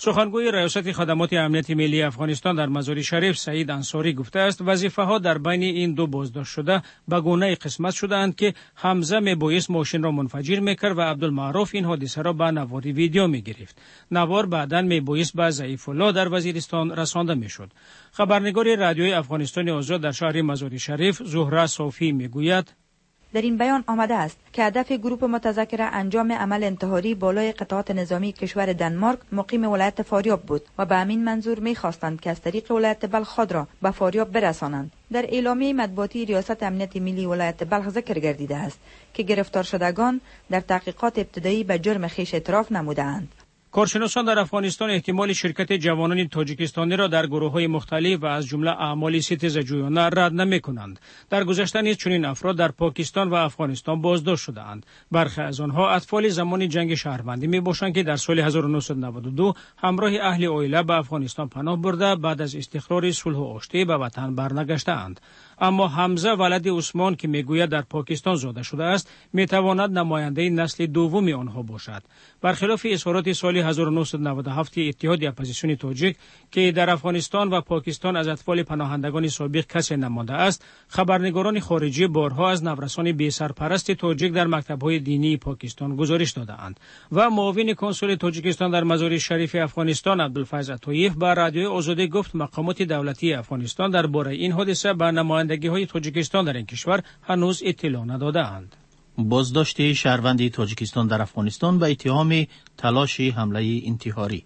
سخنگوی ریاست خدمات امنیت ملی افغانستان در مزار شریف سعید انصاری گفته است وظیفه‌ها در بین این دو بازداشت شده به گونه قسمت شده‌اند که حمزه میبایست ماشین را منفجر میکرد و عبدالمعروف این حادثه را به نواری ویدیو میگرفت. نوار بعداً میبایست به ضعیف الله در وزیرستان رسانده میشد. خبرنگار رادیوی افغانستان آزاد در شهر مزار شریف زهره صوفی میگوید در این بیان آمده است که هدف گروه متذکره انجام عمل انتحاری بالای قطعات نظامی کشور دانمارک مقیم ولایت فاریاب بود و به همین منظور می‌خواستند که از طریق ولایت بلخ خود را به فاریاب برسانند. در اعلامیه مطبوعاتی ریاست امنیت ملی ولایت بلخ ذکر گردیده است که گرفتار شدگان در تحقیقات ابتدایی به جرم خویش اعتراف نموده‌اند. کارشناسان در افغانستان احتمال شرکت جوانان تاجیکستانی را در گروه‌های مختلف و از جمله اعمال ستیزجویانه رد نمی‌کنند. در گذشته نیز چنین افراد در پاکستان و افغانستان بازداشت شده‌اند. برخی از آنها اطفال زمان جنگ شهروندی می‌باشند که در سال هزار و نهصد و نود و دو همراه اهل عائله به افغانستان پناه برده بعد از استقرار صلح و آشتی به وطن برنگشته‌اند. اما حمزه ولد عثمان که میگوید در پاکستان زاده شده است میتواند نماینده نسل دوم آنها باشد. برخلاف اظهارات سال هزار و نهصد و نود و هفت اتحاد اپوزیسیون تاجیک که در افغانستان و پاکستان از اطفال پناهندگان سابق کسی نمانده است، خبرنگاران خارجی بارها از نورسان بی سرپرست تاجیک در مکتب‌های دینی پاکستان گزارش داده‌اند و معاون کنسول تاجیکستان در مزار شریف افغانستان عبدالفیض عطایف به رادیوی آزادی گفت مقامات دولتی افغانستان درباره این حادثه به نمایندگی‌های تاجیکستان در این کشور هنوز اطلاع نداده‌اند. بازداشت شهروند تاجیکستان در افغانستان به اتهام تلاش حمله انتحاری.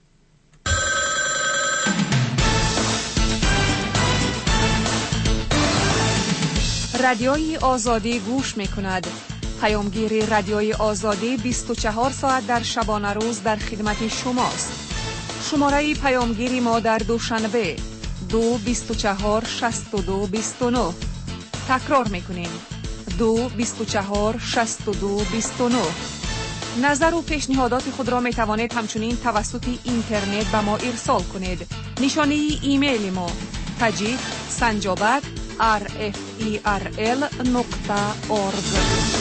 رادیوی آزادی گوش می‌کند. پیامگیر رادیوی آزادی بیست و چهار ساعت در شبانه روز در خدمت شماست. شماره پیامگیری ما در دوشنبه دو بیست و چهار شصت و دو بیست و نه. تکرار می‌کنیم دو بیست و چهار شصت و دو بیست و نه. نظر و پیشنهادات خود را می توانید همچنین توسط اینترنت به ما ارسال کنید. نشانه ایمیل ما تاجیک سنجابک آر اف ای آر ال نقطه اورگ.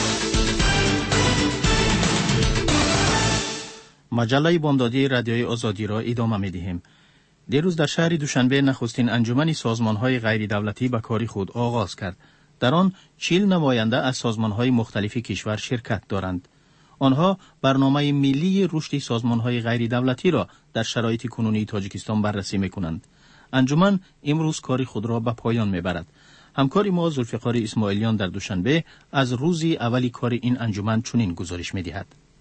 مجله بامدادی رادیوی آزادی را ادامه می دهیم. دیروز در شهر دوشنبه نخستین انجمن سازمان‌های غیر دولتی به کار خود آغاز کرد. در آن چهل نماینده از سازمان‌های مختلف کشور شرکت دارند. آنها برنامه ملی رشد سازمان‌های غیر دولتی را در شرایط کنونی تاجیکستان بررسی می‌کنند. انجمن امروز کار خود را به پایان می‌برد. همکار ما ذوالفقار اسماعیلیان در دوشنبه از روز اولی کار این انجمن چنین گزارش می‌دهد.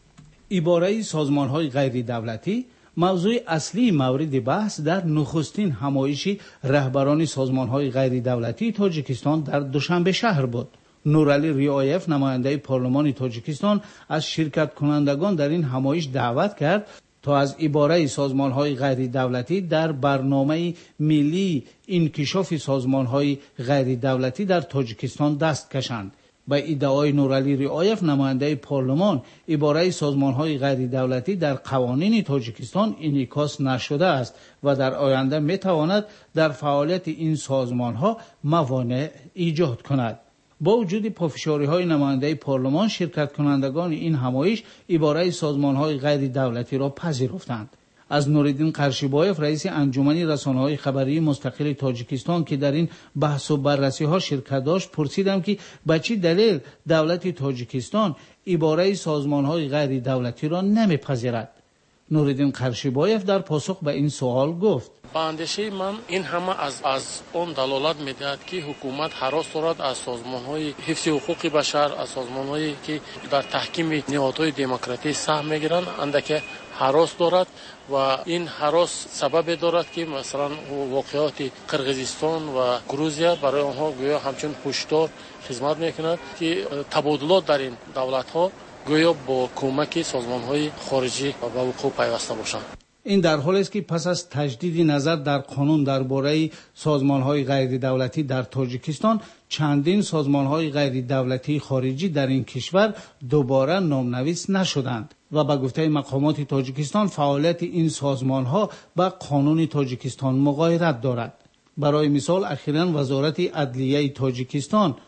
عباره سازمان‌های غیر دولتی موضوع اصلی مورد بحث در نخستین همایش رهبران سازمان‌های غیر دولتی تاجیکستان در دوشنبه شهر بود. نورعلی ریایف نماینده پارلمان تاجیکستان از شرکت کنندگان در این همایش دعوت کرد تا از عباره سازمان‌های غیر دولتی در برنامه ملی انکشاف سازمان‌های غیر دولتی در تاجیکستان دست کشند. به ادعای نورعلی ریایف نماینده پارلمان عباره سازمان‌های غیر دولتی در قوانین تاجیکستان انعکاس نشده است و در آینده می‌تواند در فعالیت این سازمان‌ها موانع ایجاد کند. با وجود پافشاری‌های نماینده پارلمان شرکت کنندگان این همایش عباره سازمان‌های غیر دولتی را پذیرفتند. از نوردین قرشیبایف رئیس انجمن رسانه‌های خبری مستقل تاجیکستان که در این بحث و بررسی‌ها شرکت داشت پرسیدم که به چه دلیل دولت تاجیکستان عباره سازمان‌های غیر دولتی را نمی‌پذیرد. نوردین قرشیبایف در پاسخ به این سوال گفت: با اندیشه من این همه از از اون دلالت می‌دهد که حکومت هراس دارد از سازمان‌های حفظ حقوق بشر، از سازمان‌هایی که در تحکیم نهادهای دموکراتی سهم می‌گیرند اندک هراس دارد و این هراس سبب دارد که مثلا واقعات قرقیزستان و گروزیا برای آنها گویا همچون هشدار خدمت می‌کند که تبادلات در این دولت‌ها گویا با کمک سازمان‌های خارجی و وقوع پیوسته باشند. این در حالی است که پس از تجدید نظر در قانون درباره سازمان‌های غیر دولتی در تاجیکستان چندین سازمان‌های غیر دولتی خارجی در این کشور دوباره نامنویس نشدند و به گفته مقامات تاجیکستان فعالیت این سازمان‌ها با قانون تاجیکستان مغایرت دارد. برای مثال اخیراً وزارت عدلیه تاجیکستان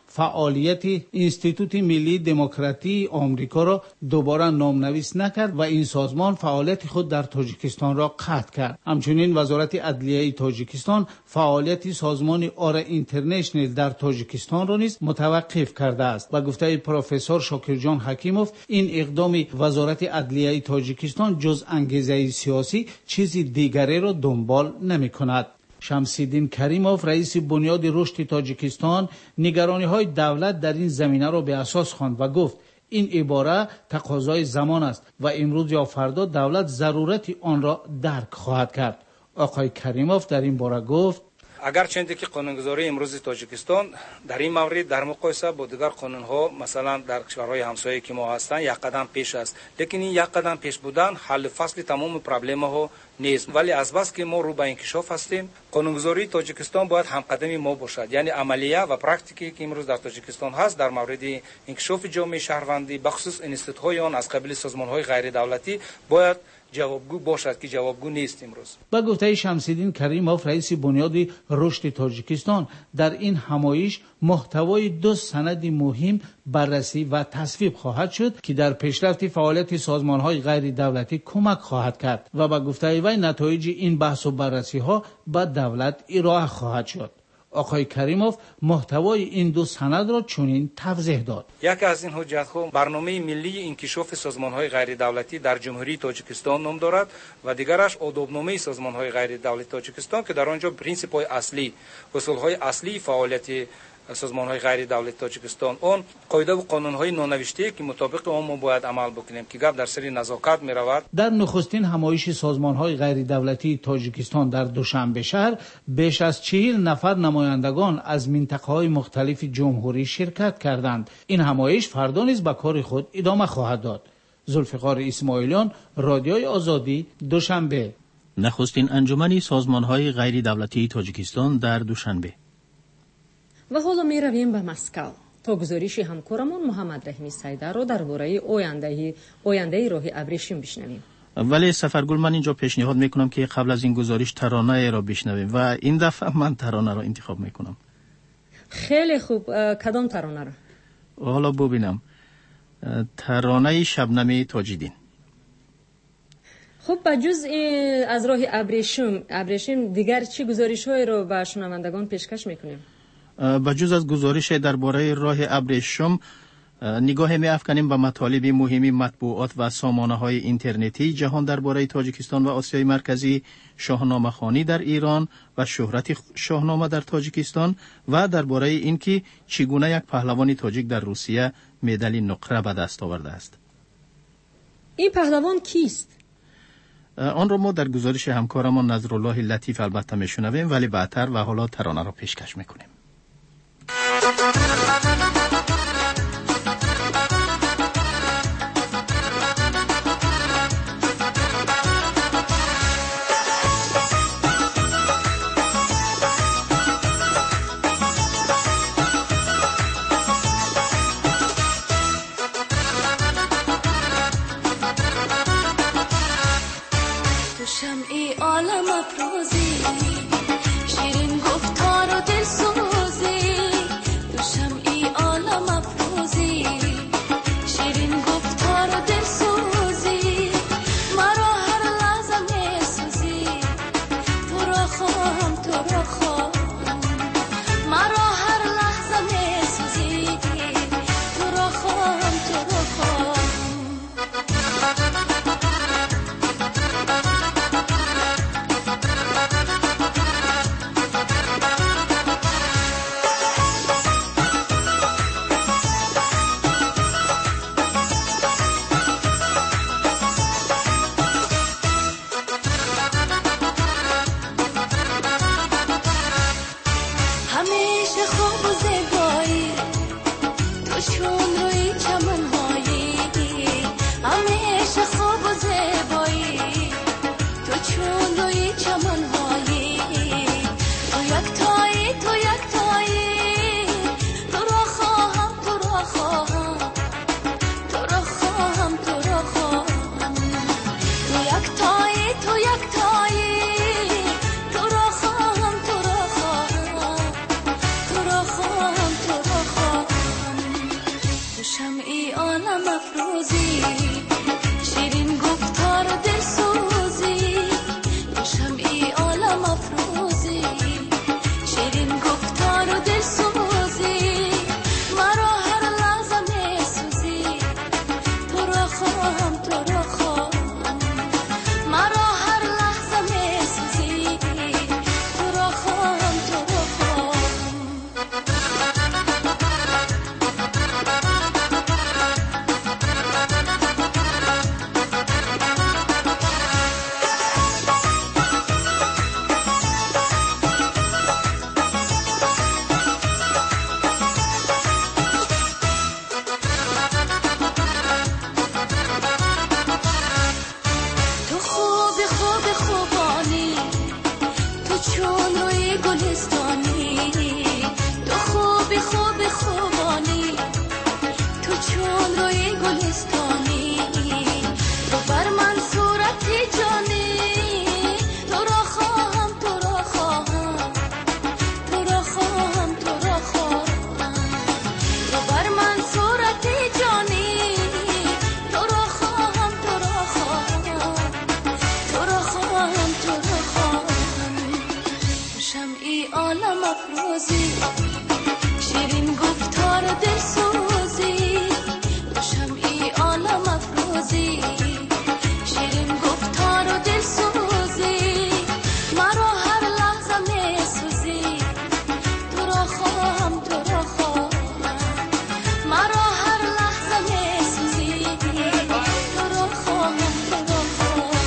فعالیت اینستیتوت ملی دموکراتی آمریکا را دوباره نامنویس نکرد و این سازمان فعالیت خود در تاجیکستان را قطع کرد. همچنین وزارت عدلیه تاجیکستان فعالیت سازمان آرا اینترنشنال در تاجیکستان را نیز متوقف کرده است. و گفته پروفسور شاکرجان حکیموف، این اقدام وزارت عدلیه تاجیکستان جز انگیزه سیاسی چیزی دیگری را دنبال نمی‌کند. شمس‌الدین کریموف، رئیس بنیاد رشد تاجیکستان، نگرانی‌های دولت در این زمینه را به اساس خواند و گفت این عباره تقاضای زمان است و امروز یا فردا دولت ضرورت آن را درک خواهد کرد. آقای کریموف در این باره گفت اگرچند که قانونگذاری امروز تاجیکستان در این مورد در مقایسه با دیگر قانون‌ها مثلا در کشورهای همسایه که ما هستند یک قدم پیش است، لیکن این یک قدم پیش بودن حل فصل تمام پرابلم‌ها نیست. ولی از بس که ما رو به انکشاف هستیم، قانونگذاری تاجیکستان باید همقدم ما باشد. یعنی عملیه و پرکتیکی که امروز در تاجیکستان هست در مورد انکشاف جامعه شهروندی بخصوص اینستیتوت‌های آن از قبیل سازمان‌های غیر دولتی باید جوابگو باشد که جوابگو نیست امروز. با گفته شمس‌الدین کریموف، رئیس بنیاد رشد تاجیکستان، در این همایش محتوای دو سند مهم بررسی و تصویب خواهد شد که در پیشرفت فعالیت سازمان‌های غیر دولتی کمک خواهد کرد و با گفته وی نتایج این بحث و بررسی‌ها به دولت ارائه خواهد شد. آقای کریموف محتوای این دو سند را چنین توضیح داد. یکی از این حجت‌ها برنامه ملی انکشاف سازمان‌های غیر دولتی در جمهوری تاجیکستان نام دارد و دیگرش آدابنامه سازمان‌های غیر دولتی تاجیکستان که در آنجا پرینسیپ‌های اصلی، اصول‌های اصلی فعالیت سازمان‌های غیر دولتی تاجیکستان، اون قاعده و قانون‌های نانوشته که مطابق آن ما باید عمل بکنیم که گپ در سری نزاکت می‌رود. در نخستین همایش سازمان‌های غیر دولتی تاجیکستان در دوشنبه شهر بیش از چهل نفر نمایندگان از منطقه‌های مختلف جمهوری شرکت کردند. این همایش فردا نیز به کار خود ادامه خواهد داد. ذوالفقار اسماعیلیان، رادیوی آزادی، دوشنبه. نخستین انجمن سازمان‌های غیر دولتی تاجیکستان در دوشنبه. و حالا می رویم به مسکو تا گزارش همکارمون محمد رحیمی سیده رو درباره آینده آینده راه ابریشم بشنویم. ولی سفرگل، من اینجا پیشنهاد میکنم که قبل از این گزارش ترانه را بشنویم و این دفعه من ترانه را انتخاب میکنم. خیلی خوب، کدام ترانه را؟ حالا ببینم. ترانه شبنم تاج‌الدین. خب بجز از راه ابریشم ابریشم دیگر چه گزارش‌هایی رو به شنوندگان پیشکش میکنیم؟ بجز از گزارش درباره راه ابریشم، نگاه می افکنیم به مطالب مهمی مطبوعات و سامانه‌های اینترنتی جهان درباره تاجیکستان و آسیای مرکزی، شاهنامه خوانی در ایران و شهرت شاهنامه در تاجیکستان و درباره اینکه چگونه یک پهلوان تاجیک در روسیه مدال نقره به دست آورده است. این پهلوان کیست؟ آن را ما در گزارش همکارمان نظرالله لطیف البته میشنویم، ولی بعدتر و حالا ترانه را پیشکش میکنیم. خواهم تو را خواهم مرا هر لحظه میسوزی تو را خواهم تو را خواهم شیرین گفتار دلسوزی شمعی عالم افروزی شیرین گفتار و دلسوزی مرا هر لحظه میسوزی تو را خواهم تو را خواهم مرا هر لحظه میسوزی تو را خواهم تو را خواهم.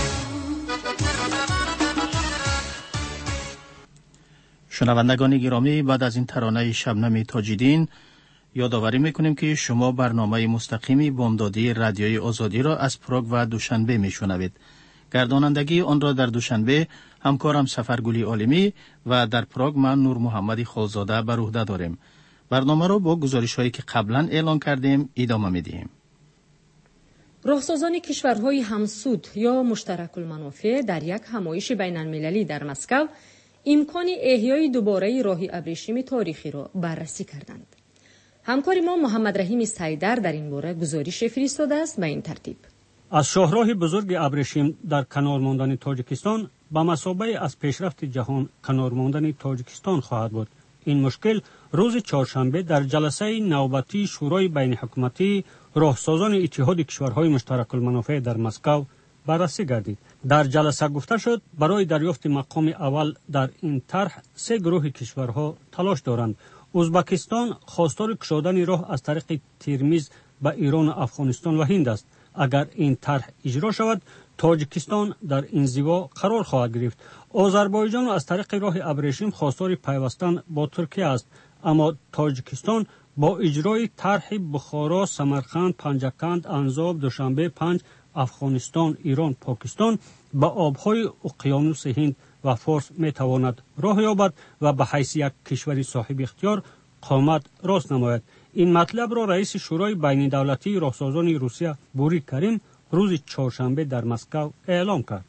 شنوندگان گرامی، بعد از این ترانه شبنم تاج‌الدین یادآوری میکنیم که شما برنامه مستقیمی بامدادی رادیوی آزادی را از پراگ و دوشنبه میشنوید. گردانندگی آن را در دوشنبه همکارم سفرگلی عالمی و در پراگ من نور محمد خالزاده بر عهده داریم. برنامه را با گزارش هایی که قبلا اعلان کردیم ادامه میدیم. راهسازان کشورهای همسود یا مشترک المنافع در یک همایش بین المللی در مسکو امکان احیای دوباره راه ابریشم تاریخی را بررسی کردند. همکار ما محمد رحیم سیدر در این باره گزارش فرستاده است به این ترتیب. از شاهراه بزرگ ابریشم در کنار ماندن تاجیکستان به مثابه از پیشرفت جهان کنار ماندن تاجیکستان خواهد بود. این مشکل روز چهارشنبه در جلسه نوبتی شورای بین حکومتی راهسازان اتحاد کشورهای مشترک المنافع در مسکو بررسی گردید. در جلسه گفته شد برای دریافت مقام اول در این طرح سه گروه کشورها تلاش دارند. ازبکستان خواستار گشادن راه از طریق ترمیز به ایران و افغانستان و هند است. اگر این طرح اجرا شود، تاجیکستان در انزوا قرار خواهد گرفت. آذربایجان از طریق راه ابریشم خواستار پیوستن با ترکیه است، اما تاجیکستان با اجرای طرح بخارا، سمرقند، پنجکند، انزاب، دوشنبه، پنج، افغانستان، ایران، پاکستان به آبهای اقیانوس هند و فارس می تواند راه یابد و به حیث یک کشور صاحب اختیار قامت راست نماید. این مطلب را رئیس شورای بین دولتی راهسازان روسیه بوری کریم روز چهارشنبه در مسکو اعلام کرد.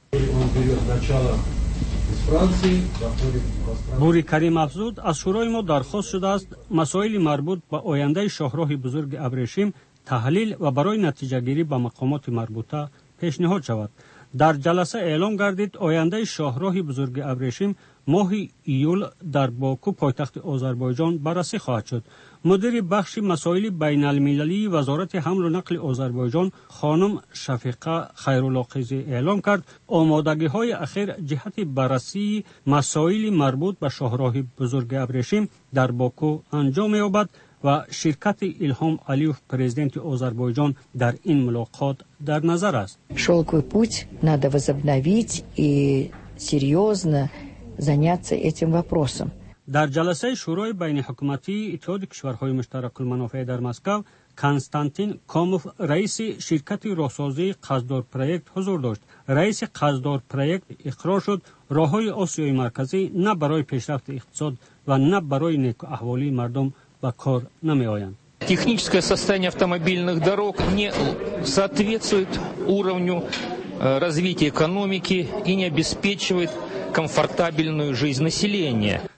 بوری کریم افزود از شورای ما درخواست شده است مسائل مربوط به آینده شاهراه بزرگ ابریشم تحلیل و برای نتیجه گیری به مقامات مربوطه پیشنهاد شود. در جلسه اعلام گردید آینده شاهراه بزرگ ابریشم ماه ایول در باکو پایتخت آذربایجان بررسی خواهد شد. مدیر بخش مسائل بین المللی وزارت حمل و نقل آذربایجان خانم شفیقه خیرالعاقزی اعلام کرد آمادگی های اخیر جهت بررسی مسائل مربوط به شاهراه بزرگ ابریشم در باکو انجام یابد و شرکت الهام علیوف پرزیدنت آذربایجان در این ملاقات در نظر است. Шелковый путь надо возобновить и серьезно заняться этим вопросом. در جلسه شورای بین حکومتی اتحاد کشورهای مشترک المنافع در مسکو، کنستانتین کاموف رئیس شرکت راهسازی قصدار پروژه حضور داشت. رئیس قصدار پروژه اقرار شد راههای آسیای مرکزی نه برای پیشرفت اقتصاد و نه برای نیک احوالی مردم به کار نمی آیند. Техническое состояние автомобильных дорог не соответствует уровню развития экономики и не обеспечивает комфортабельную жизнь населения.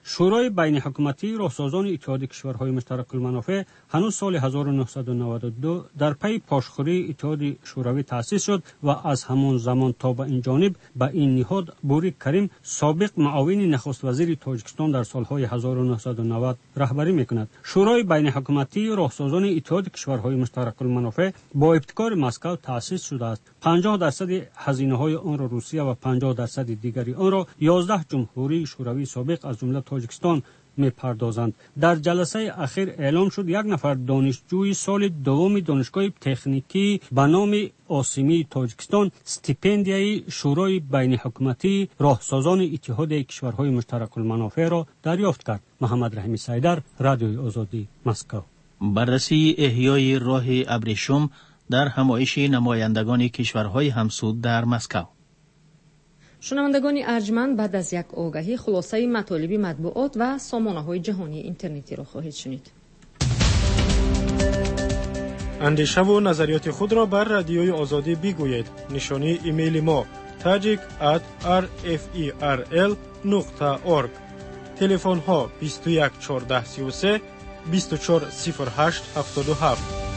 شورای بین حکومتی راهسازان اتحاد کشورهای مشترک المنافع هنوز سال هزار و نهصد و نود و دو در پی پاشخوری اتحاد شوروی تأسیس شد و از همان زمان تا به این جانب به این نهاد بوری کریم سابق معاون نخست وزیر تاجیکستان در سالهای هزار و نهصد و نود رهبری میکند. شورای بین حکومتی راهسازان اتحاد کشورهای مشترک المنافع با ابتکار مسکو تأسیس شده است. پنجاه درصد هزینه های آن را روسیه و پنجاه درصد دیگری آن را یازده جمهوری شوروی سابق از جمله تاجیکستان می پردازند. در جلسه اخیر اعلام شد یک نفر دانشجوی سال دوم دانشگاه تکنیکی به نام آسیمی تاجیکستان استیپندیای شورای بین حکومتی راهسازان اتحاد کشورهای مشترک المنافع را دریافت کرد. محمد رحیمی سیدر، رادیوی آزادی، مسکو. بررسی احیای راه ابریشم در همایش نمایندگان کشورهای همسود در مسکو. شنوندگان ارجمند، بعد از یک آگهی خلاصه مطالب مطبوعات و سامانه‌های جهانی اینترنتی را خواهید شنید. اندیشه و نظریات خود را بر رادیوی آزادی بگویید. نشانی ایمیل ما tajik at r f e r l نقطه org. تلفن ها بیست و یک چهارده سی و سه بیست و چهار صفر هشت هفتاد و هفت.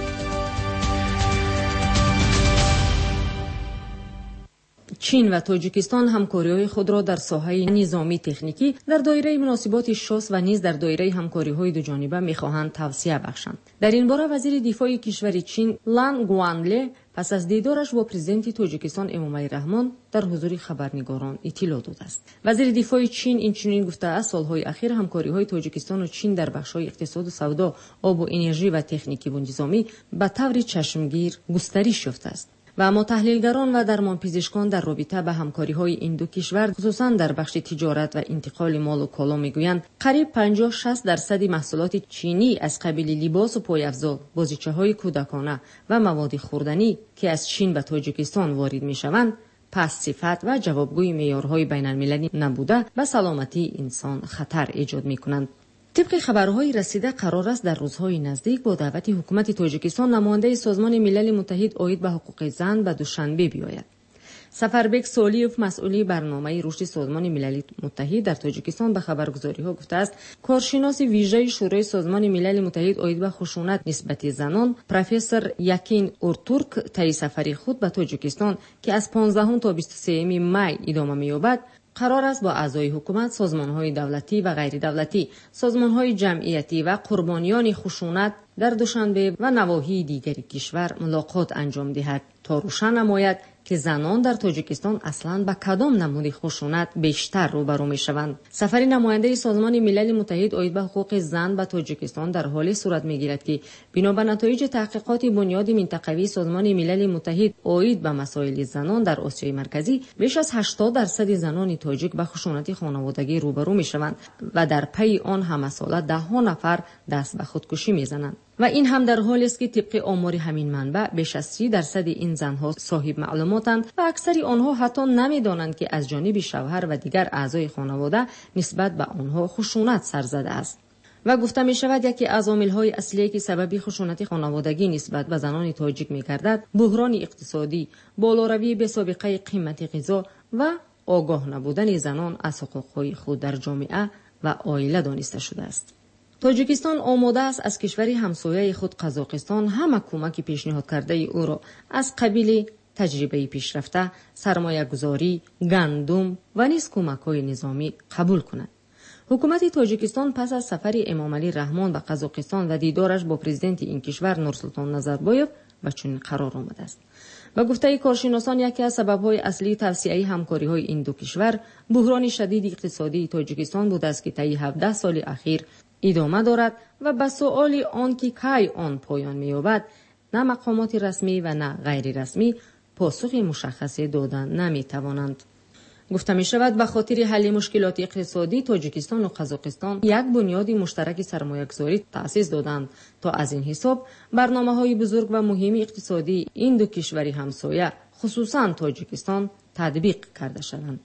چین و تاجیکستان همکاری‌های خود را در ساحه نظامی تکنیکی در دایره مناسبات شاس و نیز در دایره همکاری‌های دوجانبه می‌خواهند توسعه بخشند. در این باره وزیر دفاع کشور چین لان گوانله پس از دیدارش با پرزیدنت تاجیکستان امامی رحمان در حضور خبرنگاران اطلاع داده است. وزیر دفاع چین اینچنین گفته است سالهای اخیر همکاری‌های تاجیکستان و چین در بخش‌های اقتصاد و سودا، آب و انرژی و تکنیکی و نظامی به طور چشمگیر گسترش یافته است. و اما تحلیلگران و درمانپزشکان در رابطه به همکاری‌های این دو کشور خصوصاً در بخش تجارت و انتقال مال و کالا میگویند قریب پنجاه شصت درصد محصولات چینی از قبیل لباس و پایافزار، بازیچه‌های کودکانه و مواد خوردنی که از چین به تاجیکستان وارد میشوند پس صفت و جوابگوی معیارهای بین‌المللی نبوده و سلامتی انسان خطر ایجاد می‌کنند. طبق خبرهای رسیده قرار است در روزهای نزدیک با دعوت حکومت تاجیکستان نماینده سازمان ملل متحد عاید به حقوق زن به دوشنبه بیاید. سفربک سالیوف مسئول برنامه رشد سازمان ملل متحد در تاجیکستان به خبرگزاری‌ها گفته است کارشناس ویژه شورای سازمان ملل متحد عاید به خشونت نسبت زنان پروفسور یکین اورتورک طی سفری خود به تاجیکستان که از پانزدهم تا بیست و سوم می ادامه می‌یابد قرار است با اعضای حکومت، سازمان‌های دولتی و غیر دولتی، سازمان‌های جمعیتی و قربانیان خشونت در دوشنبه و نواحی دیگری کشور ملاقات انجام دهد تا روشن نماید که زنان در تاجیکستان اصلاً به کدام نمود خشونت بیشتر روبرو می‌شوند. سفر نماینده سازمان ملل متحد عاید به حقوق زن به تاجیکستان در حالی صورت می‌گیرد که بنا به نتایج تحقیقات بنیاد منطقوی سازمان ملل متحد عاید به مسائل زنان در آسیای مرکزی بیش از هشتاد درصد زنان تاجیک به خشونت خانوادگی روبرو می‌شوند و در پی آن هم ساله ده ها نفر دست به خودکشی می‌زنند. و این هم در حالی است که طبق آمار همین منبع بیش از سی درصد این زنها صاحب معلوماتند و اکثر آنها حتی نمی‌دانند که از جانب شوهر و دیگر اعضای خانواده نسبت به آنها خشونت سر زده است. و گفته می شود یکی از عامل‌های اصلی که سبب خشونت خانوادگی نسبت به زنان تاجیک می‌گردد بحران اقتصادی، بالاروی به سابقه قیمت غذا و آگاه نبودن زنان از حقوق‌های خود در جامعه و عائله دانسته شده است. تاجیکستان آماده است از کشور همسایه خود قزاقستان همه کمک پیشنهاد کرده او را از قبیل تجربه پیشرفته، سرمایه گذاری، گندم و نیز کمک‌های نظامی قبول کند. حکومت تاجیکستان پس از سفر امامعلی رحمان به قزاقستان و دیدارش با پرزیدنت این کشور نورسلطان نظربایف و چنین قرار آمده است. با گفته کارشناسان یکی از سبب‌های اصلی توسعه همکاری‌های این دو کشور بحران شدید اقتصادی تاجیکستان بوده است که طی هفده سال اخیر ادامه دارد و به سؤال آن که کی آن پایان می‌یابد نه مقامات رسمی و نه غیر رسمی پاسخ مشخصی دادن نمی‌توانند. گفته می شود به خاطر حل مشکلات اقتصادی تاجیکستان و قزاقستان یک بنیاد مشترک سرمایه‌گذاری تأسیس دادند تا از این حساب برنامه‌های بزرگ و مهم اقتصادی این دو کشور همسایه خصوصاً تاجیکستان تطبیق کرده شوند.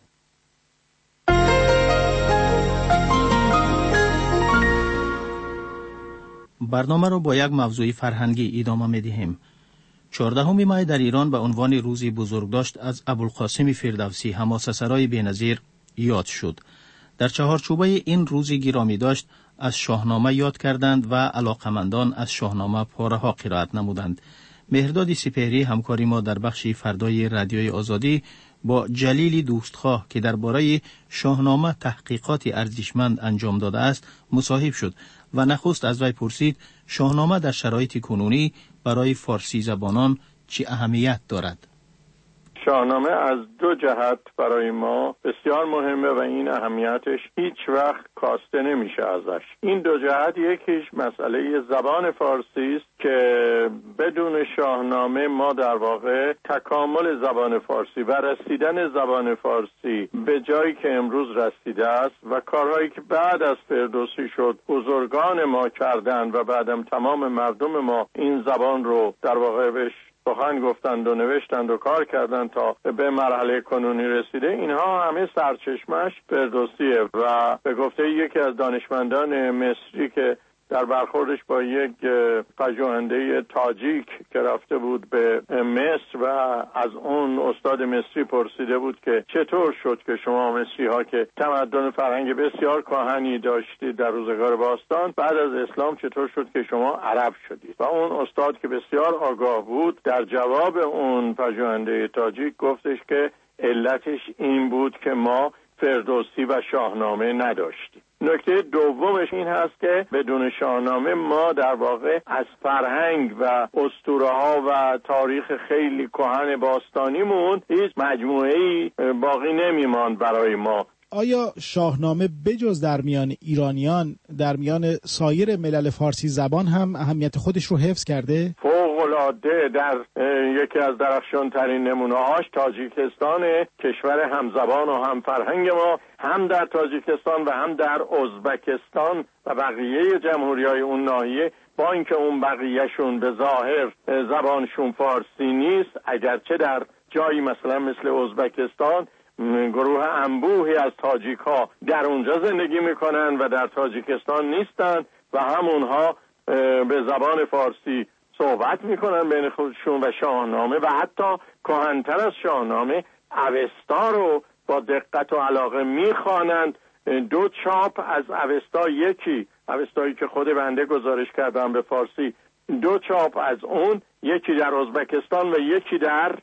برنامه را با یک موضوع فرهنگی ادامه می‌دهیم. چهاردهم می در ایران به عنوان روزی بزرگداشت از ابوالقاسم فردوسی حماسه‌سرای بی‌نظیر یاد شد. در چهارچوبه این روزی گرامی داشت از شاهنامه یاد کردند و علاقمندان از شاهنامه پاره ها قرائت نمودند. مهرداد سپهری همکاری ما در بخش فردای رادیوی آزادی با جلیلی دوستخواه که درباره شاهنامه تحقیقات ارزشمند انجام داده است مصاحب شد و نخست از وی پرسید شاهنامه در شرایط کنونی برای فارسی زبانان چه اهمیت دارد؟ شاهنامه از دو جهت برای ما بسیار مهمه و این اهمیتش هیچ وقت کاسته نمیشه ازش. این دو جهت، یکیش مسئله زبان فارسی است که بدون شاهنامه ما در واقع تکامل زبان فارسی و رسیدن زبان فارسی به جایی که امروز رسیده است و کارهایی که بعد از فردوسی شد بزرگان ما کردند و بعدم تمام مردم ما این زبان رو در واقع بهش سخن گفتند و نوشتند و کار کردند تا به مرحله کنونی رسیده، اینها همه سرچشمش فردوسیه. و به گفته یکی از دانشمندان مصری که در برخوردش با یک پژوهنده تاجیک که رفته بود به مصر و از اون استاد مصری پرسیده بود که چطور شد که شما مصری ها که تمدن فرهنگ بسیار کهنی داشتید در روزگار باستان، بعد از اسلام چطور شد که شما عرب شدید؟ و اون استاد که بسیار آگاه بود در جواب اون پژوهنده تاجیک گفتش که علتش این بود که ما فردوسی و شاهنامه نداشتیم. نکته دومش این هست که بدون شاهنامه ما در واقع از فرهنگ و اسطوره ها و تاریخ خیلی کهن باستانیمون هیچ مجموعه‌ای باقی نمیماند برای ما. آیا شاهنامه بجز در میان ایرانیان در میان سایر ملل فارسی زبان هم اهمیت خودش رو حفظ کرده؟ فوق‌العاده. در یکی از درخشان ترین نمونه‌هاش تاجیکستان، کشور همزبان و هم فرهنگ ما، هم در تاجیکستان و هم در ازبکستان و بقیه جمهوری‌های اون ناحیه، با اینکه اون بقیه‌شون به ظاهر زبانشون فارسی نیست، اگرچه در جایی مثلا مثل ازبکستان گروه انبوهی از تاجیک ها در اونجا زندگی میکنن و در تاجیکستان نیستن و همونها به زبان فارسی صحبت میکنن بین خودشون و شاهنامه و حتی کهن‌تر از شاهنامه اوستا رو با دقت و علاقه میخوانند. دو چاپ از اوستا، یکی اوستایی که خود بنده گزارش کردم به فارسی، دو چاپ از اون، یکی در ازبکستان و یکی در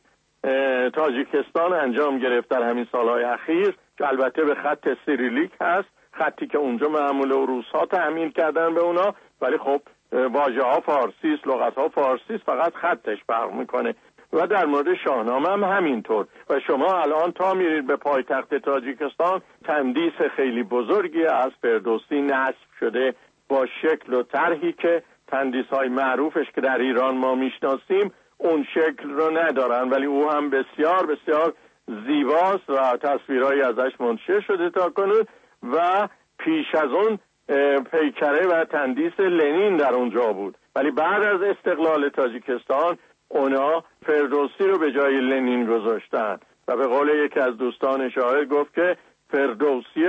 تاجیکستان انجام گرفت در همین سالهای اخیر که البته به خط سیریلیک هست، خطی که اونجا معمول و روس‌ها تحمیل کردن به اونا، ولی خب واژه ها فارسی است، لغت ها فارسی است، فقط خطش فرق میکنه. و در مورد شاهنامه هم همینطور. و شما الان تا میرید به پایتخت تاجیکستان، تندیس خیلی بزرگی از فردوسی نصب شده با شکل و طرحی که تندیس های معروفش که در ایران ما میشناسیم اون شکل رو ندارن، ولی او هم بسیار بسیار زیباست و تصویرهایی ازش منتشر شده تا کنون. و پیش از اون پیکره و تندیس لنین در اونجا بود، ولی بعد از استقلال تاجیکستان اونا فردوسی رو به جای لنین گذاشتن و به قول یکی از دوستان شاعر گفت که فردوسی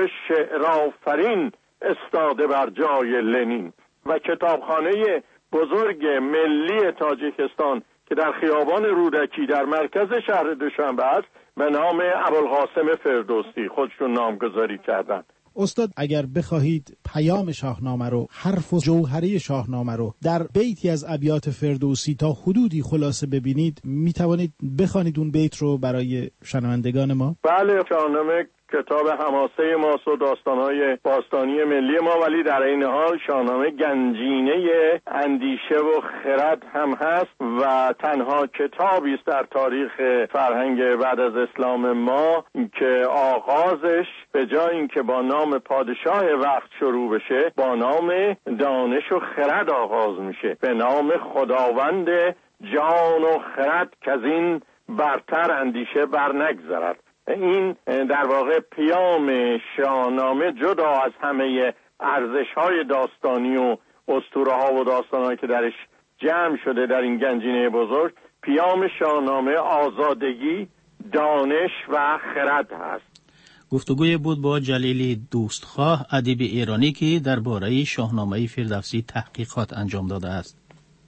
شعرآفرین استاده بر جای لنین. و کتابخانه بزرگ ملی تاجیکستان که در خیابان رودکی در مرکز شهر دوشنبه است به نام ابوالقاسم فردوسی خودشون نامگذاری کردن. استاد اگر بخواهید پیام شاهنامه رو، حرف و جوهره شاهنامه رو در بیتی از ابیات فردوسی تا حدودی خلاصه ببینید، میتوانید بخوانید اون بیت رو برای شنوندگان ما؟ بله، شاهنامه کتاب حماسه ماست و داستانهای باستانی ملی ما، ولی در این حال شاهنامه گنجینه اندیشه و خرد هم هست و تنها کتابی است در تاریخ فرهنگ بعد از اسلام ما که آغازش به جای اینکه با نام پادشاه وقت شروع بشه، با نام دانش و خرد آغاز میشه، به نام خداوند جان و خرد که از این برتر اندیشه بر نگذرد. این در واقع پیام شاهنامه جدا از همه ارزش‌های داستانی و اسطوره‌ها و داستان‌هایی که درش جمع شده در این گنجینه بزرگ، پیام شاهنامه آزادگی، دانش و خرد هست. گفتگوی بود با جلیلی دوستخواه، ادیب ایرانی که درباره شاهنامه فردوسی تحقیقات انجام داده است.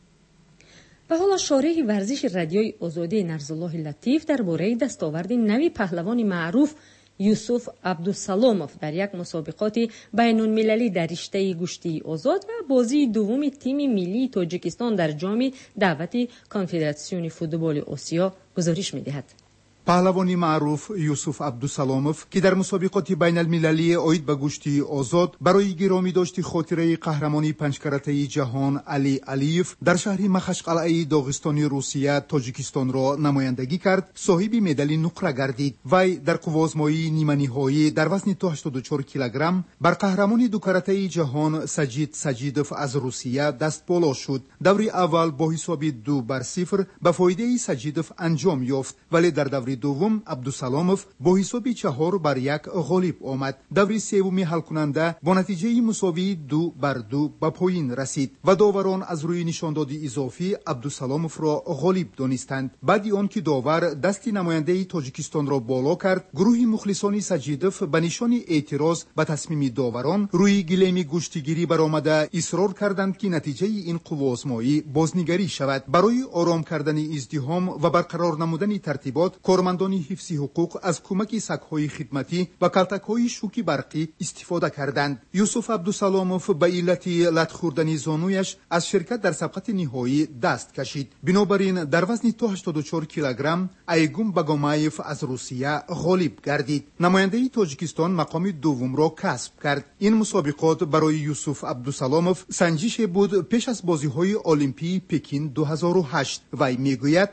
و حالا شارح ورزش رادیوی آزادی نرزالله لطیف درباره دستاورد نوی پهلوان معروف یوسف عبدالسلاموف در یک مسابقات بین المللی در رشته گوشتی آزاد و بازی دوم تیم ملی تاجیکستان در جام دعوت کنفدراسیون فوتبال آسیا گزارش می‌دهد. پهلوانی معروف یوسف عبدالسلاموف که در مسابقات بین المللی اوید به گوشتی آزاد برای گرامی داشتی خاطره قهرمانی پنج کرته جهان علی علیف در شهر مخشقلعه داغستانی روسیه تاجیکستان را نمایندگی کرد، صاحب مدال نقره گردید. وی در قوازمایی نیمه نهایی در وزن تا هشتاد و چهار کیلوگرم بر قهرمانی دو کرته جهان سجید سجیدوف از روسیه دست بالا شد. دور اول با حساب دو بر صفر به فایده سجیدوف انجام یافت، ولی در دور دوم عبدالسلاموف با حساب چهار بر یک غالب آمد. دور سوم حل کننده با نتیجه مساوی دو بر دو به پایان رسید و داوران از روی نشاندادی اضافی عبدالسلاموف را غالب دانستند. بعد آن که داور دست نماینده تاجیکستان را بالا کرد، گروه مخلصان سجیدوف به نشان اعتراض به تصمیم داوران روی گلیم گوشتگیری برآمده اصرار کردند که نتیجه این قوازمایی بازنگری شود. برای آرام کردن ازدحام و برقرار نمودن ترتیبات، کارمندان حفظ حقوق از کمک سگ‌های خدمتی و کلتک‌های شوک برقی استفاده کردند. یوسف عبدالسلاموف به علت لت خوردن زانویش از شرکت در سبقت نهایی دست کشید. بنابراین در وزن تا هشتاد و چهار کیلوگرم ایگوم باگامایف از روسیه غالب گردید. نماینده تاجیکستان مقام دوم را کسب کرد. این مسابقات برای یوسف عبدالسلاموف سنجش بود پیش از بازی‌های المپی پکین دو هزار و هشت. وی میگوید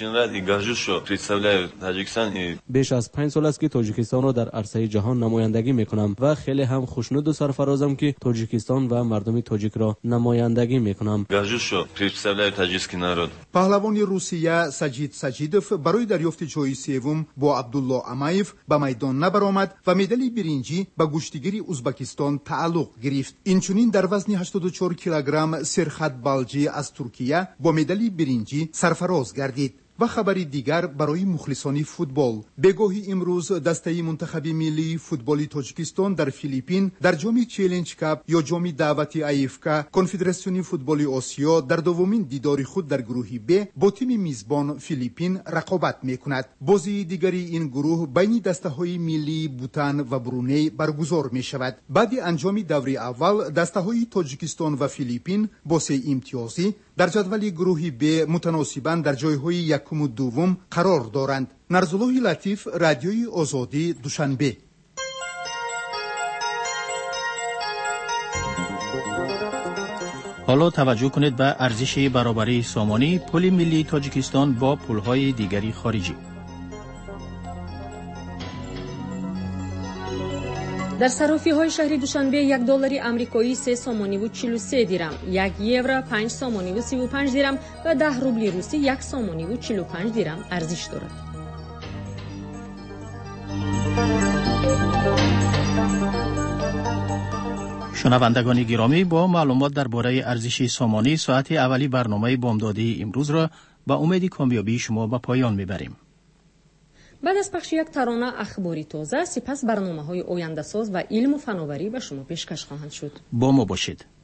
بیش از پنج سال است که تاجیکستان را در عرصه جهان نمایندگی میکنم و خیلی هم خوشنود و سرفرازم که تاجیکستان و مردم تاجیک را نمایندگی میکنم. پهلوان روسیه سجید سجیدوف برای دریافت جای سوم با عبدالله امایف به میدان نبرآمد و مدال برنجی به گوشتگیر ازبکستان تعلق گرفت. اینچنین در وزن هشتاد و چهار کیلوگرم سرخط بالجی از ترکیه با مدال برنجی سرفراز گردید. و خبری دیگر برای مخلصان فوتبال. بگاهی امروز دسته منتخب ملی فوتبال تاجیکستان در فیلیپین در جام چالش کاپ یا جام دعوت ایفکا کنفدراسیون فوتبال آسیا در دومین دیدار خود در گروه ب با تیم میزبان فیلیپین رقابت میکند. بازی دیگری این گروه بین دسته های ملی بوتان و برونی برگزار می شود. بعد انجام دور اول دسته های تاجیکستان و فیلیپین با سه امتیازی در جدول گروه ب متناسباً در جایهای یکم و دوم قرار دارند. نرزالله لطیف، رادیوی آزادی، دوشنبه. حالا توجه کنید به ارزش برابری سامانی پول ملی تاجیکستان با پولهای دیگری خارجی. در صرافی های شهر دوشنبه یک دلار آمریکایی سه سامانی و چهل و سه دیرم، یک یورو پنج سامانی و سی و پنج دیرم و ده روبل روسی یک سامانی و چهل و پنج دیرم ارزش دارد. شنوندگان گرامی، با معلومات درباره ارزش سامانی ساعت اولی برنامه بامدادی امروز را با امید کامیابی شما به پایان میبریم. بعد از پخش یک ترانه اخباری تازه، سپس برنامه‌های آینده‌ساز و علم و فناوری به شما پیشکش خواهند شد. با ما باشید.